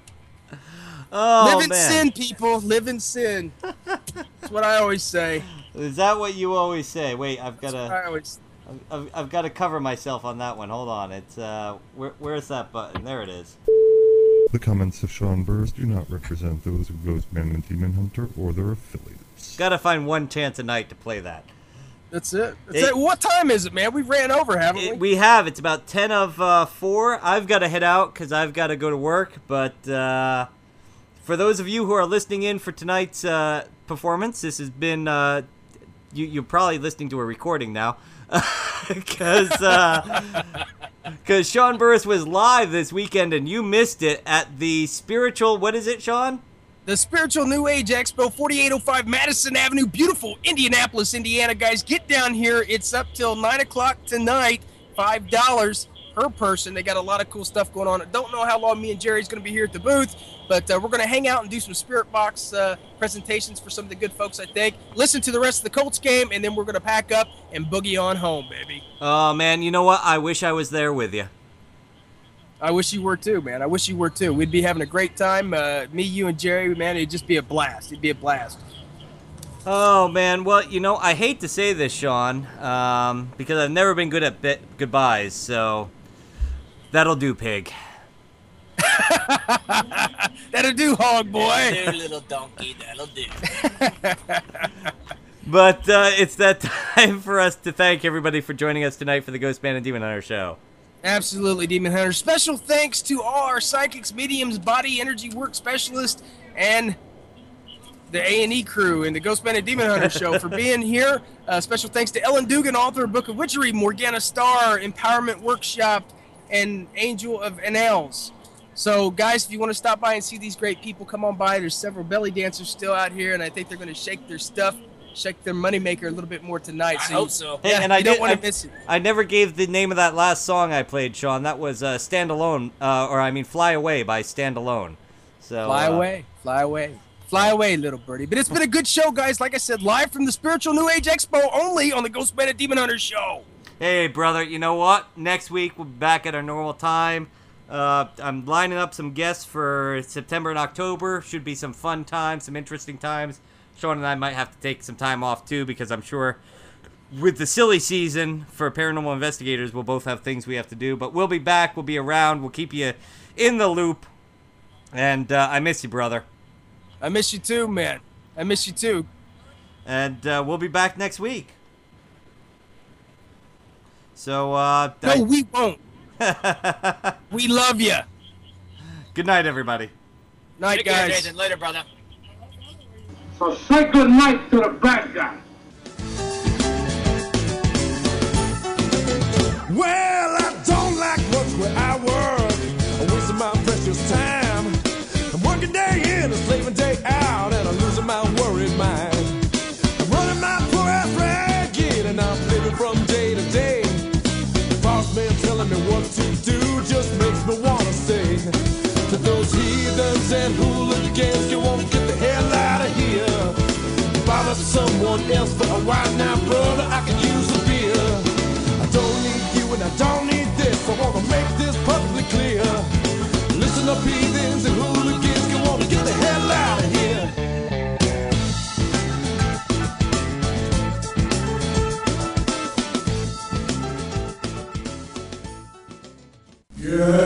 Oh, Live in man. sin, people. Live in sin. That's what I always say. Is that what you always say? Wait, I've got That's what I to... always... I've, I've got to cover myself on that one. Hold on. It's, uh... Where, where's that button? There it is. The comments of Sean Burrs do not represent those of Ghostman and Demon Hunter or their affiliates. Gotta find one chance a night to play that. That's it. That's It- it. What time is it, man? We've ran over, haven't we? It, we have. It's about ten of uh, four. I've got to head out because I've got to go to work. But uh, for those of you who are listening in for tonight's uh, performance, this has been... Uh, you, you're probably listening to a recording now. Because uh, cause Sean Burris was live this weekend and you missed it at the spiritual... What is it, Sean? The Spiritual New Age Expo, forty-eight oh five Madison Avenue, beautiful Indianapolis, Indiana. Guys, get down here. It's up till nine o'clock tonight, five dollars per person. They got a lot of cool stuff going on. I don't know how long me and Jerry's going to be here at the booth, but uh, we're going to hang out and do some Spirit Box uh, presentations for some of the good folks, I think. Listen to the rest of the Colts game, and then we're going to pack up and boogie on home, baby. Oh, man, you know what? I wish I was there with you. I wish you were too, man. I wish you were too. We'd be having a great time. Uh, me, you, and Jerry, man, it'd just be a blast. It'd be a blast. Oh, man. Well, you know, I hate to say this, Sean, um, because I've never been good at bit goodbyes, so that'll do, pig. That'll do, hog boy. That'll do, little donkey. That'll do. But uh, it's that time for us to thank everybody for joining us tonight for the Ghostman and Demon Hunter show. Absolutely, Demon Hunter. Special thanks to all our psychics, mediums, body energy work specialists, and the A and E crew and the Ghostman and Demon Hunter show for being here. Uh, special thanks to Ellen Dugan, author of Book of Witchery, Morgana Starr, Empowerment Workshop, and Angel of Annals. So, guys, if you want to stop by and see these great people, come on by. There's several belly dancers still out here, and I think they're going to shake their stuff, shake their moneymaker a little bit more tonight. I so hope you, so. Hey, Yeah, and I you don't did- want I- to miss it. I never gave the name of that last song I played, Sean. That was uh, Stand Alone, uh, or I mean Fly Away by Stand Alone. So, Fly uh, away, fly away. Fly away, little birdie. But it's been a good show, guys. Like I said, live from the Spiritual New Age Expo, only on the Ghostman and Demon Hunter show. Hey, brother, you know what? Next week we'll be back at our normal time. Uh, I'm lining up some guests for September and October. Should be some fun times, some interesting times. Sean and I might have to take some time off, too, because I'm sure with the silly season for paranormal investigators, we'll both have things we have to do. But we'll be back. We'll be around. We'll keep you in the loop. And uh, I miss you, brother. I miss you too, man. I miss you too. And uh, we'll be back next week. So, uh... No, I- we won't. We love you. Good night, everybody. Night, Take care, guys. Jason. Later, brother. So say good night to the bad guy. Well, I don't like what's where I work. I'm wasting my precious time. I'm working day in and slaving day out, and I'm losing my worried mind. I'm running my poor ass ragged, and I'm living from day to day. The boss man telling me what to do just makes me wanna say to those heathens and hooligans, you won't get the hell out of here. Bother someone else for a while now, brother. I can use a beer. I don't need you and I don't need this. I wanna make this perfectly clear. Yeah.